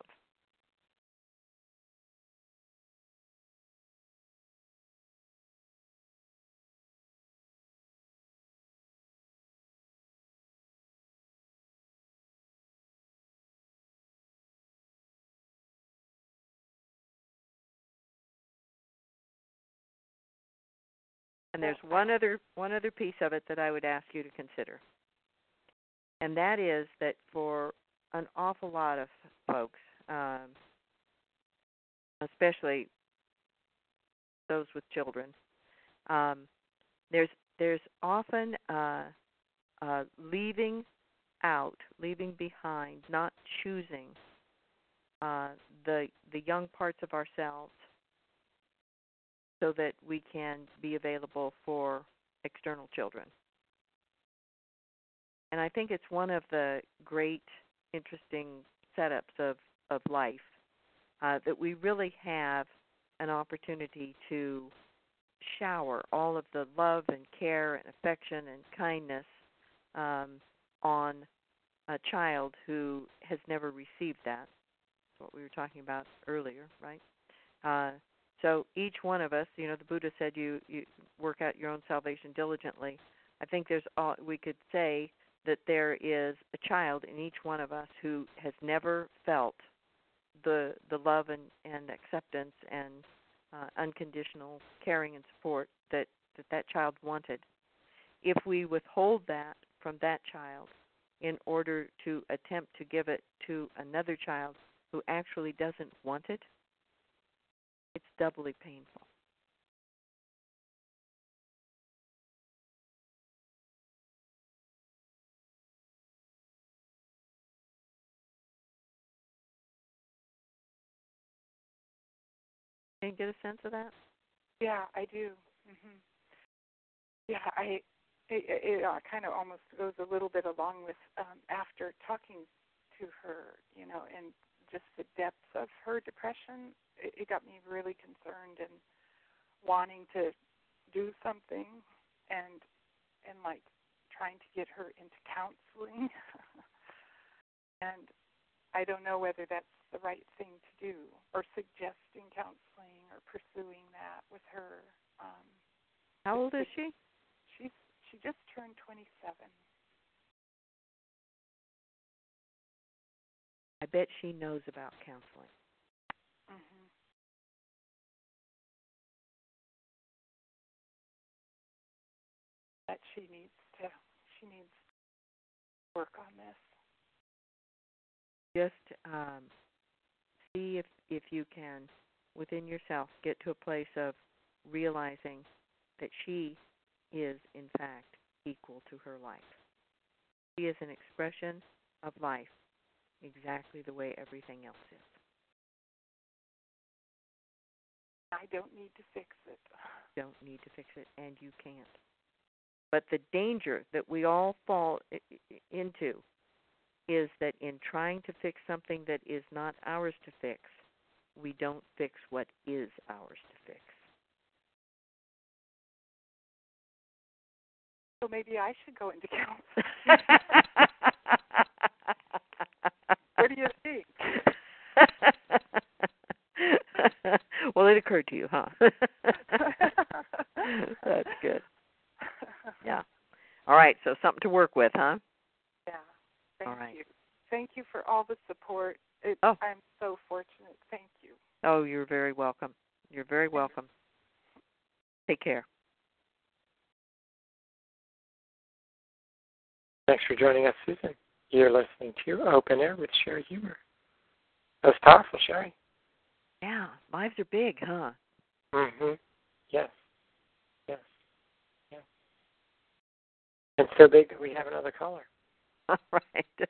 And there's one other one other piece of it that I would ask you to consider. And that is that for an awful lot of folks, um, especially those with children, um, there's there's often uh, uh, leaving out, leaving behind, not choosing uh, the the young parts of ourselves so that we can be available for external children. And I think it's one of the great, interesting setups of, of life uh, that we really have an opportunity to shower all of the love and care and affection and kindness um, on a child who has never received that. That's what we were talking about earlier, right? Uh, so each one of us, you know, the Buddha said you, you work out your own salvation diligently. I think there's all, we could say that there is a child in each one of us who has never felt the the love and, and acceptance and uh, unconditional caring and support that, that that child wanted. If we withhold that from that child in order to attempt to give it to another child who actually doesn't want it, it's doubly painful. Can you get a sense of that? Yeah, I do. Mm-hmm. Yeah, I. It, it uh, kind of almost goes a little bit along with um, after talking to her, you know, and just the depths of her depression. It, it got me really concerned and wanting to do something, and and like trying to get her into counseling. And I don't know whether that's the right thing to do, or suggesting counseling, or pursuing that with her. Um, How old is she? She's she just turned twenty-seven. I bet she knows about counseling. Mm-hmm. That she needs to she needs to work on this. Just um, see if if you can, within yourself, get to a place of realizing that she is, in fact, equal to her life. She is an expression of life, exactly the way everything else is. I don't need to fix it. Don't need to fix it, and you can't. But the danger that we all fall into is that in trying to fix something that is not ours to fix, we don't fix what is ours to fix. So maybe I should go into counseling. What do you think? Well, it occurred to you, huh? That's good. Yeah. All right, so something to work with, huh? Yeah. Thank all right. you. Thank you for all the support. It, oh. I'm so fortunate. Thank you. Oh, you're very welcome. You're very welcome. Take care. Thanks for joining us, Susan. You're listening to Open Air with Sherry Huber. That was powerful, Sherry. Yeah, lives are big, huh? Mm-hmm. Yes. Yes. Yes. And so big that we have another caller. All right.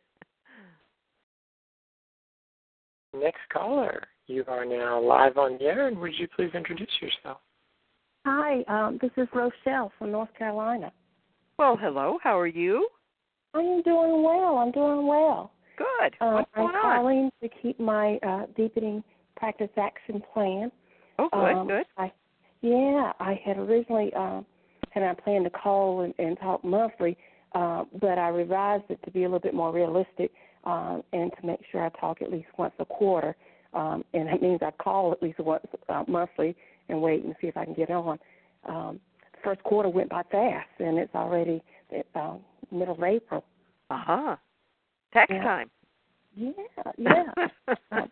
Next caller, you are now live on the air, and would you please introduce yourself? Hi, um, this is Rochelle from North Carolina. Well, hello. How are you? I am doing well. I'm doing well. Good. Um, What's going I'm calling to keep my uh, deepening practice action plan. Oh, good, um, good. I, yeah, I had originally um, had I planned to call and, and talk monthly, uh, but I revised it to be a little bit more realistic um, and to make sure I talk at least once a quarter. Um, and that means I call at least once uh, monthly and wait and see if I can get on. Um, the first quarter went by fast, and it's already uh, middle of April. Uh-huh. Tax yeah. time. Yeah, yeah. um,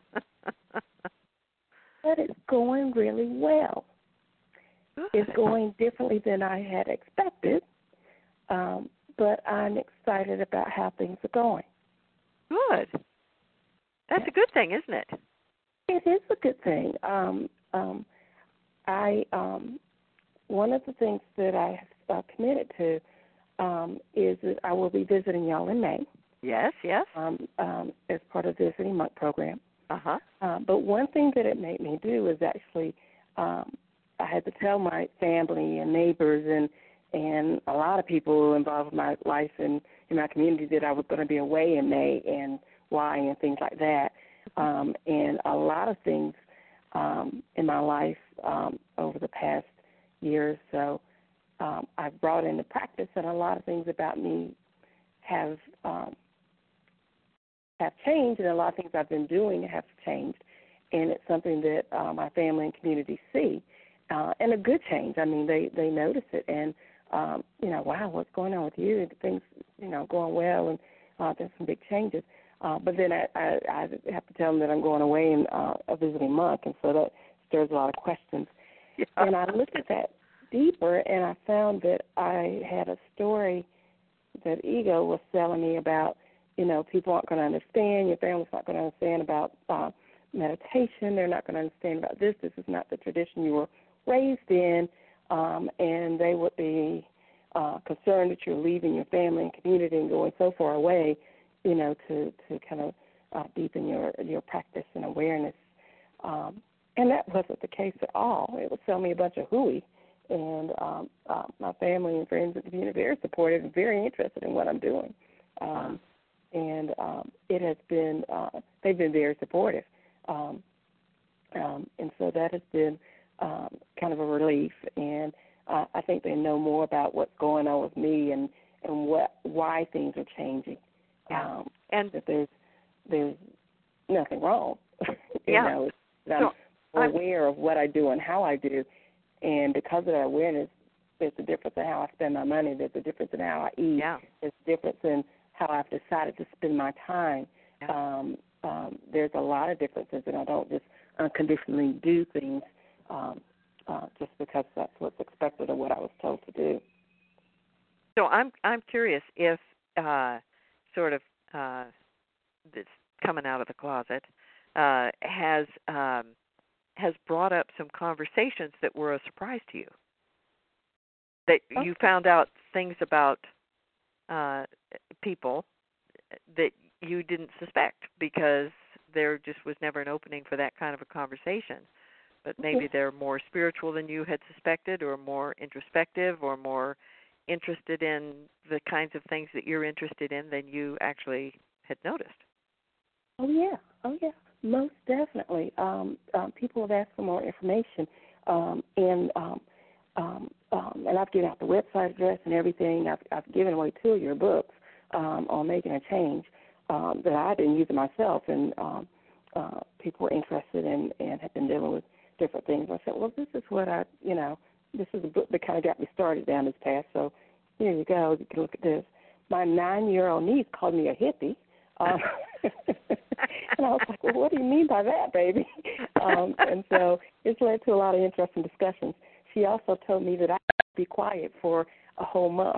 but it's going really well. Good. It's going differently than I had expected, um, but I'm excited about how things are going. Good. That's yeah. a good thing, isn't it? It is a good thing. Um, um, I um, one of the things that I have uh, committed to um, is that I will be visiting y'all in May. Yes, yes. Um, um, as part of the Visiting Monk program. Uh-huh. Uh, but one thing that it made me do is actually um, I had to tell my family and neighbors and and a lot of people involved in my life and in my community that I was going to be away in May and why and things like that. Um, and a lot of things um, in my life um, over the past year or so um, I've brought into practice, and a lot of things about me have um, have changed, and a lot of things I've been doing have changed. And it's something that uh, my family and community see, uh, and a good change. I mean, they, they notice it, and, um, you know, wow, what's going on with you? And things, you know, going well, and uh, there's some big changes. Uh, but then I, I, I have to tell them that I'm going away and uh, a visiting monk, and so that stirs a lot of questions. Yeah. And I looked at that deeper, and I found that I had a story that ego was selling me about, you know, people aren't going to understand, your family's not going to understand about uh, meditation, they're not going to understand about this, this is not the tradition you were raised in, um, and they would be uh, concerned that you're leaving your family and community and going so far away, you know, to, to kind of uh, deepen your, your practice and awareness. Um, and that wasn't the case at all. It would sell me a bunch of hooey. And um, uh, my family and friends at the community are very supportive and very interested in what I'm doing. Um, and um, it has been, uh, they've been very supportive. Um, um, and so that has been um, kind of a relief. And uh, I think they know more about what's going on with me and, and what why things are changing. Yeah. Um, and that there's there's nothing wrong. you yeah. know, I'm so, aware of what I do and how I do. And because of that awareness, there's a difference in how I spend my money. There's a difference in how I eat. Yeah. There's a difference in how I've decided to spend my time. Yeah. Um, um, there's a lot of differences, and I don't just unconditionally do things um, uh, just because that's what's expected or what I was told to do. So I'm I'm curious if uh, sort of uh, this coming out of the closet uh, has um, has brought up some conversations that were a surprise to you. That okay. you found out things about uh, people that you didn't suspect because there just was never an opening for that kind of a conversation. But maybe they're more spiritual than you had suspected, or more introspective, or more interested in the kinds of things that you're interested in than you actually had noticed. Oh, yeah. Oh, yeah. Most definitely. Um, um, people have asked for more information, um, and um, um, um, and I've given out the website address and everything. I've, I've given away two of your books um, on making a change um, that I didn't use it myself, and um, uh, people were interested in and have been dealing with different things. I said, well, this is what I, you know, this is a book that kind of got me started down this path, so here you go. You can look at this. My nine-year-old niece called me a hippie. Um, and I was like, well, what do you mean by that, baby? Um, and so it's led to a lot of interesting discussions. She also told me that I should be quiet for a whole month.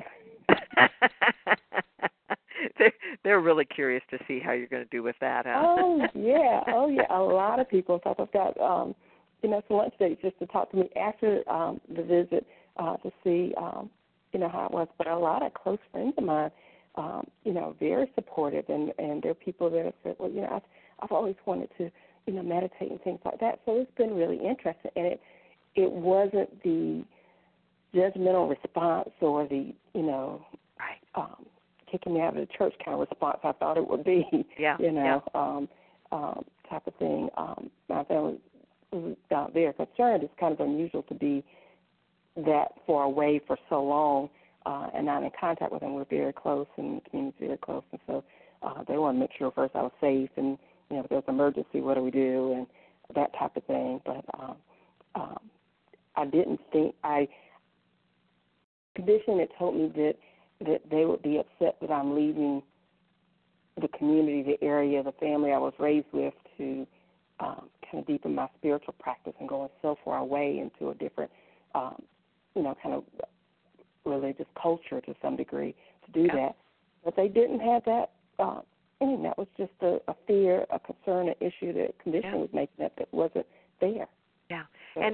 they're, they're really curious to see how you're going to do with that, huh? Oh, yeah. Oh, yeah. A lot of people. In fact, I've got, um, you know, some lunch dates just to talk to me after um, the visit uh, to see, um, you know, how it was. But a lot of close friends of mine, Um, you know, very supportive, and, and there are people that have said, well, you know, I've, I've always wanted to, you know, meditate and things like that. So it's been really interesting, and it it wasn't the judgmental response or the, you know, right. um, kicking me out of the church kind of response I thought it would be, yeah. you know, yeah. um, um, type of thing. Um, my family was uh, very concerned. It's kind of unusual to be that far away for so long. Uh, and not in contact with them. We're very close, and the community's very close, and so uh, they want to make sure first I was safe, and you know, if there's an emergency, what do we do, and that type of thing. But um, um, I didn't think I condition. It told me that that they would be upset that I'm leaving the community, the area, the family I was raised with, to um, kind of deepen my spiritual practice and going so far away into a different, um, you know, kind of religious culture to some degree to do yeah. that. But they didn't have that. Uh, I mean, that was just a, a fear, a concern, an issue that condition yeah. was making up that wasn't there. Yeah. So, and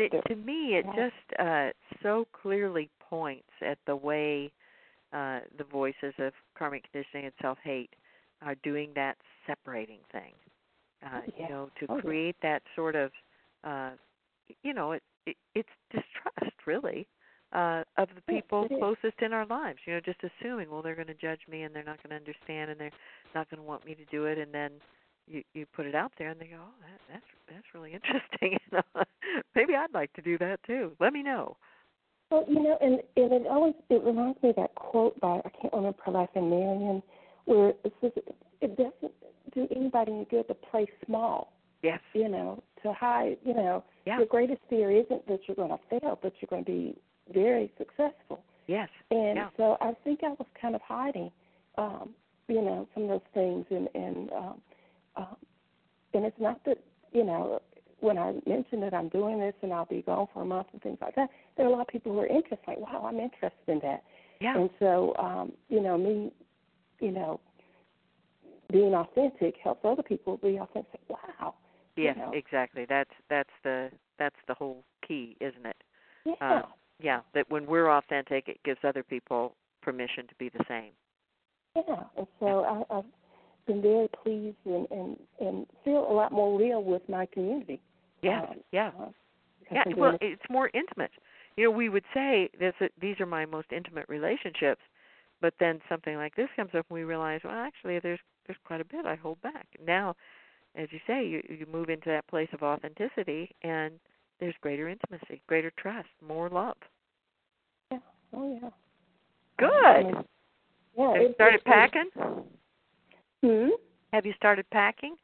it, to me, it yeah. just uh, so clearly points at the way uh, the voices of karmic conditioning and self-hate are doing that separating thing. Uh, yeah. You know, to oh, create yeah. that sort of, uh, you know, it, it it's distrust, really, uh, of the people yes, closest in our lives. You know, just assuming, well, they're going to judge me and they're not going to understand and they're not going to want me to do it, and then you you put it out there and they go, oh, that, that's that's really interesting. Maybe I'd like to do that too. Let me know. Well, you know, and, and it always it reminds me of that quote by I can't remember her last name, Marion, where it says it doesn't do anybody any good to play small. Yes. You know, to hide. You know, yeah. your greatest fear isn't that you're going to fail, but you're going to be very successful. Yes. And yeah. so I think I was kind of hiding, um, you know, some of those things, and and um, um, and it's not that, you know, when I mentioned that I'm doing this and I'll be gone for a month and things like that, there are a lot of people who are interested, like, wow, I'm interested in that. Yeah. And so, um, you know, me, you know, being authentic helps other people be authentic. Wow. Yeah, you know. exactly. That's that's the that's the whole key, isn't it? Yeah. Um, yeah, that when we're authentic, it gives other people permission to be the same. Yeah, and so I, I've been very pleased and, and, and feel a lot more real with my community. Yes, um, yeah. Uh, yeah, well, it's more intimate. You know, we would say this, these are my most intimate relationships, but then something like this comes up and we realize, well, actually, there's there's quite a bit I hold back. Now, as you say, you, you move into that place of authenticity, and there's greater intimacy, greater trust, more love. Yeah. Oh, yeah. Good. I mean, yeah. Have you started it, packing? Hmm? Have you started packing?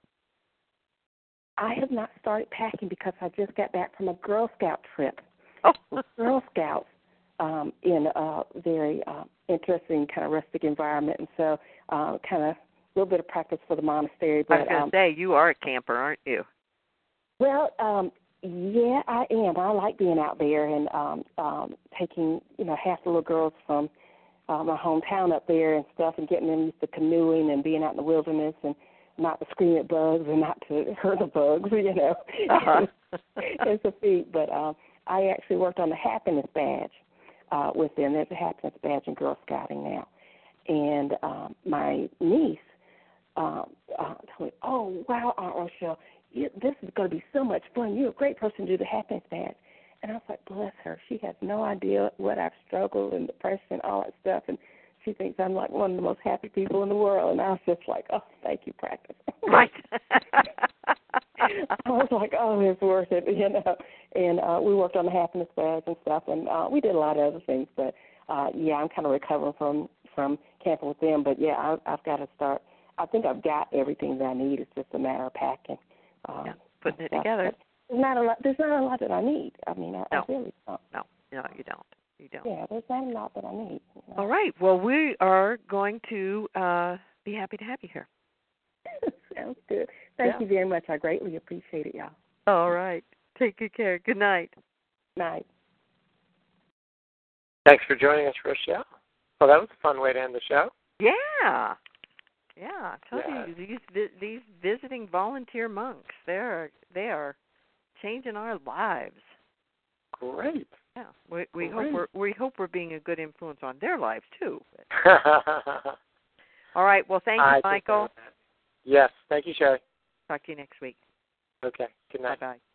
I have not started packing because I just got back from a Girl Scout trip. Oh. with Girl Scouts um, in a very uh, interesting kind of rustic environment, and so uh, kind of a little bit of practice for the monastery. But, I was going to um, say, you are a camper, aren't you? Well, um, yeah, I am. I like being out there and um, um, taking, you know, half the little girls from uh, my hometown up there and stuff, and getting them used to canoeing and being out in the wilderness and not to scream at bugs and not to hurt the bugs, you know. Uh-huh. It's a feat. But um, I actually worked on the happiness badge uh, with them. There's a happiness badge in Girl Scouting now. And um, my niece um, uh, told me, oh, wow, Aunt Rochelle, you, this is going to be so much fun. You're a great person to do the happiness badge. And I was like, bless her. She has no idea what I've struggled and depression and all that stuff. And she thinks I'm like one of the most happy people in the world. And I was just like, oh, thank you, practice. Right. I was like, oh, it's worth it, you know. And uh, we worked on the happiness badge and stuff, and uh, we did a lot of other things. But, uh, yeah, I'm kind of recovering from, from camping with them. But, yeah, I, I've got to start. I think I've got everything that I need. It's just a matter of packing. Um, yeah, putting it stuff. together. But there's not a lot. There's not a lot that I need. I mean, I, no. I really don't. No, no, you don't. You don't. Yeah, there's not a lot that I need. You know? All right. Well, we are going to uh, be happy to have you here. Sounds good. Thank yeah. you very much. I greatly appreciate it, y'all. All right. Take good care. Good night. Night. Thanks for joining us, Rochelle. Well, that was a fun way to end the show. Yeah. Yeah, I told yeah. you these these visiting volunteer monks, they're they are changing our lives. Great. Yeah, we we Great. hope we're we hope we're being a good influence on their lives too. All right. Well, thank you, I Michael. Yes. Thank you, Sherry. Talk to you next week. Okay. Good night. Bye bye.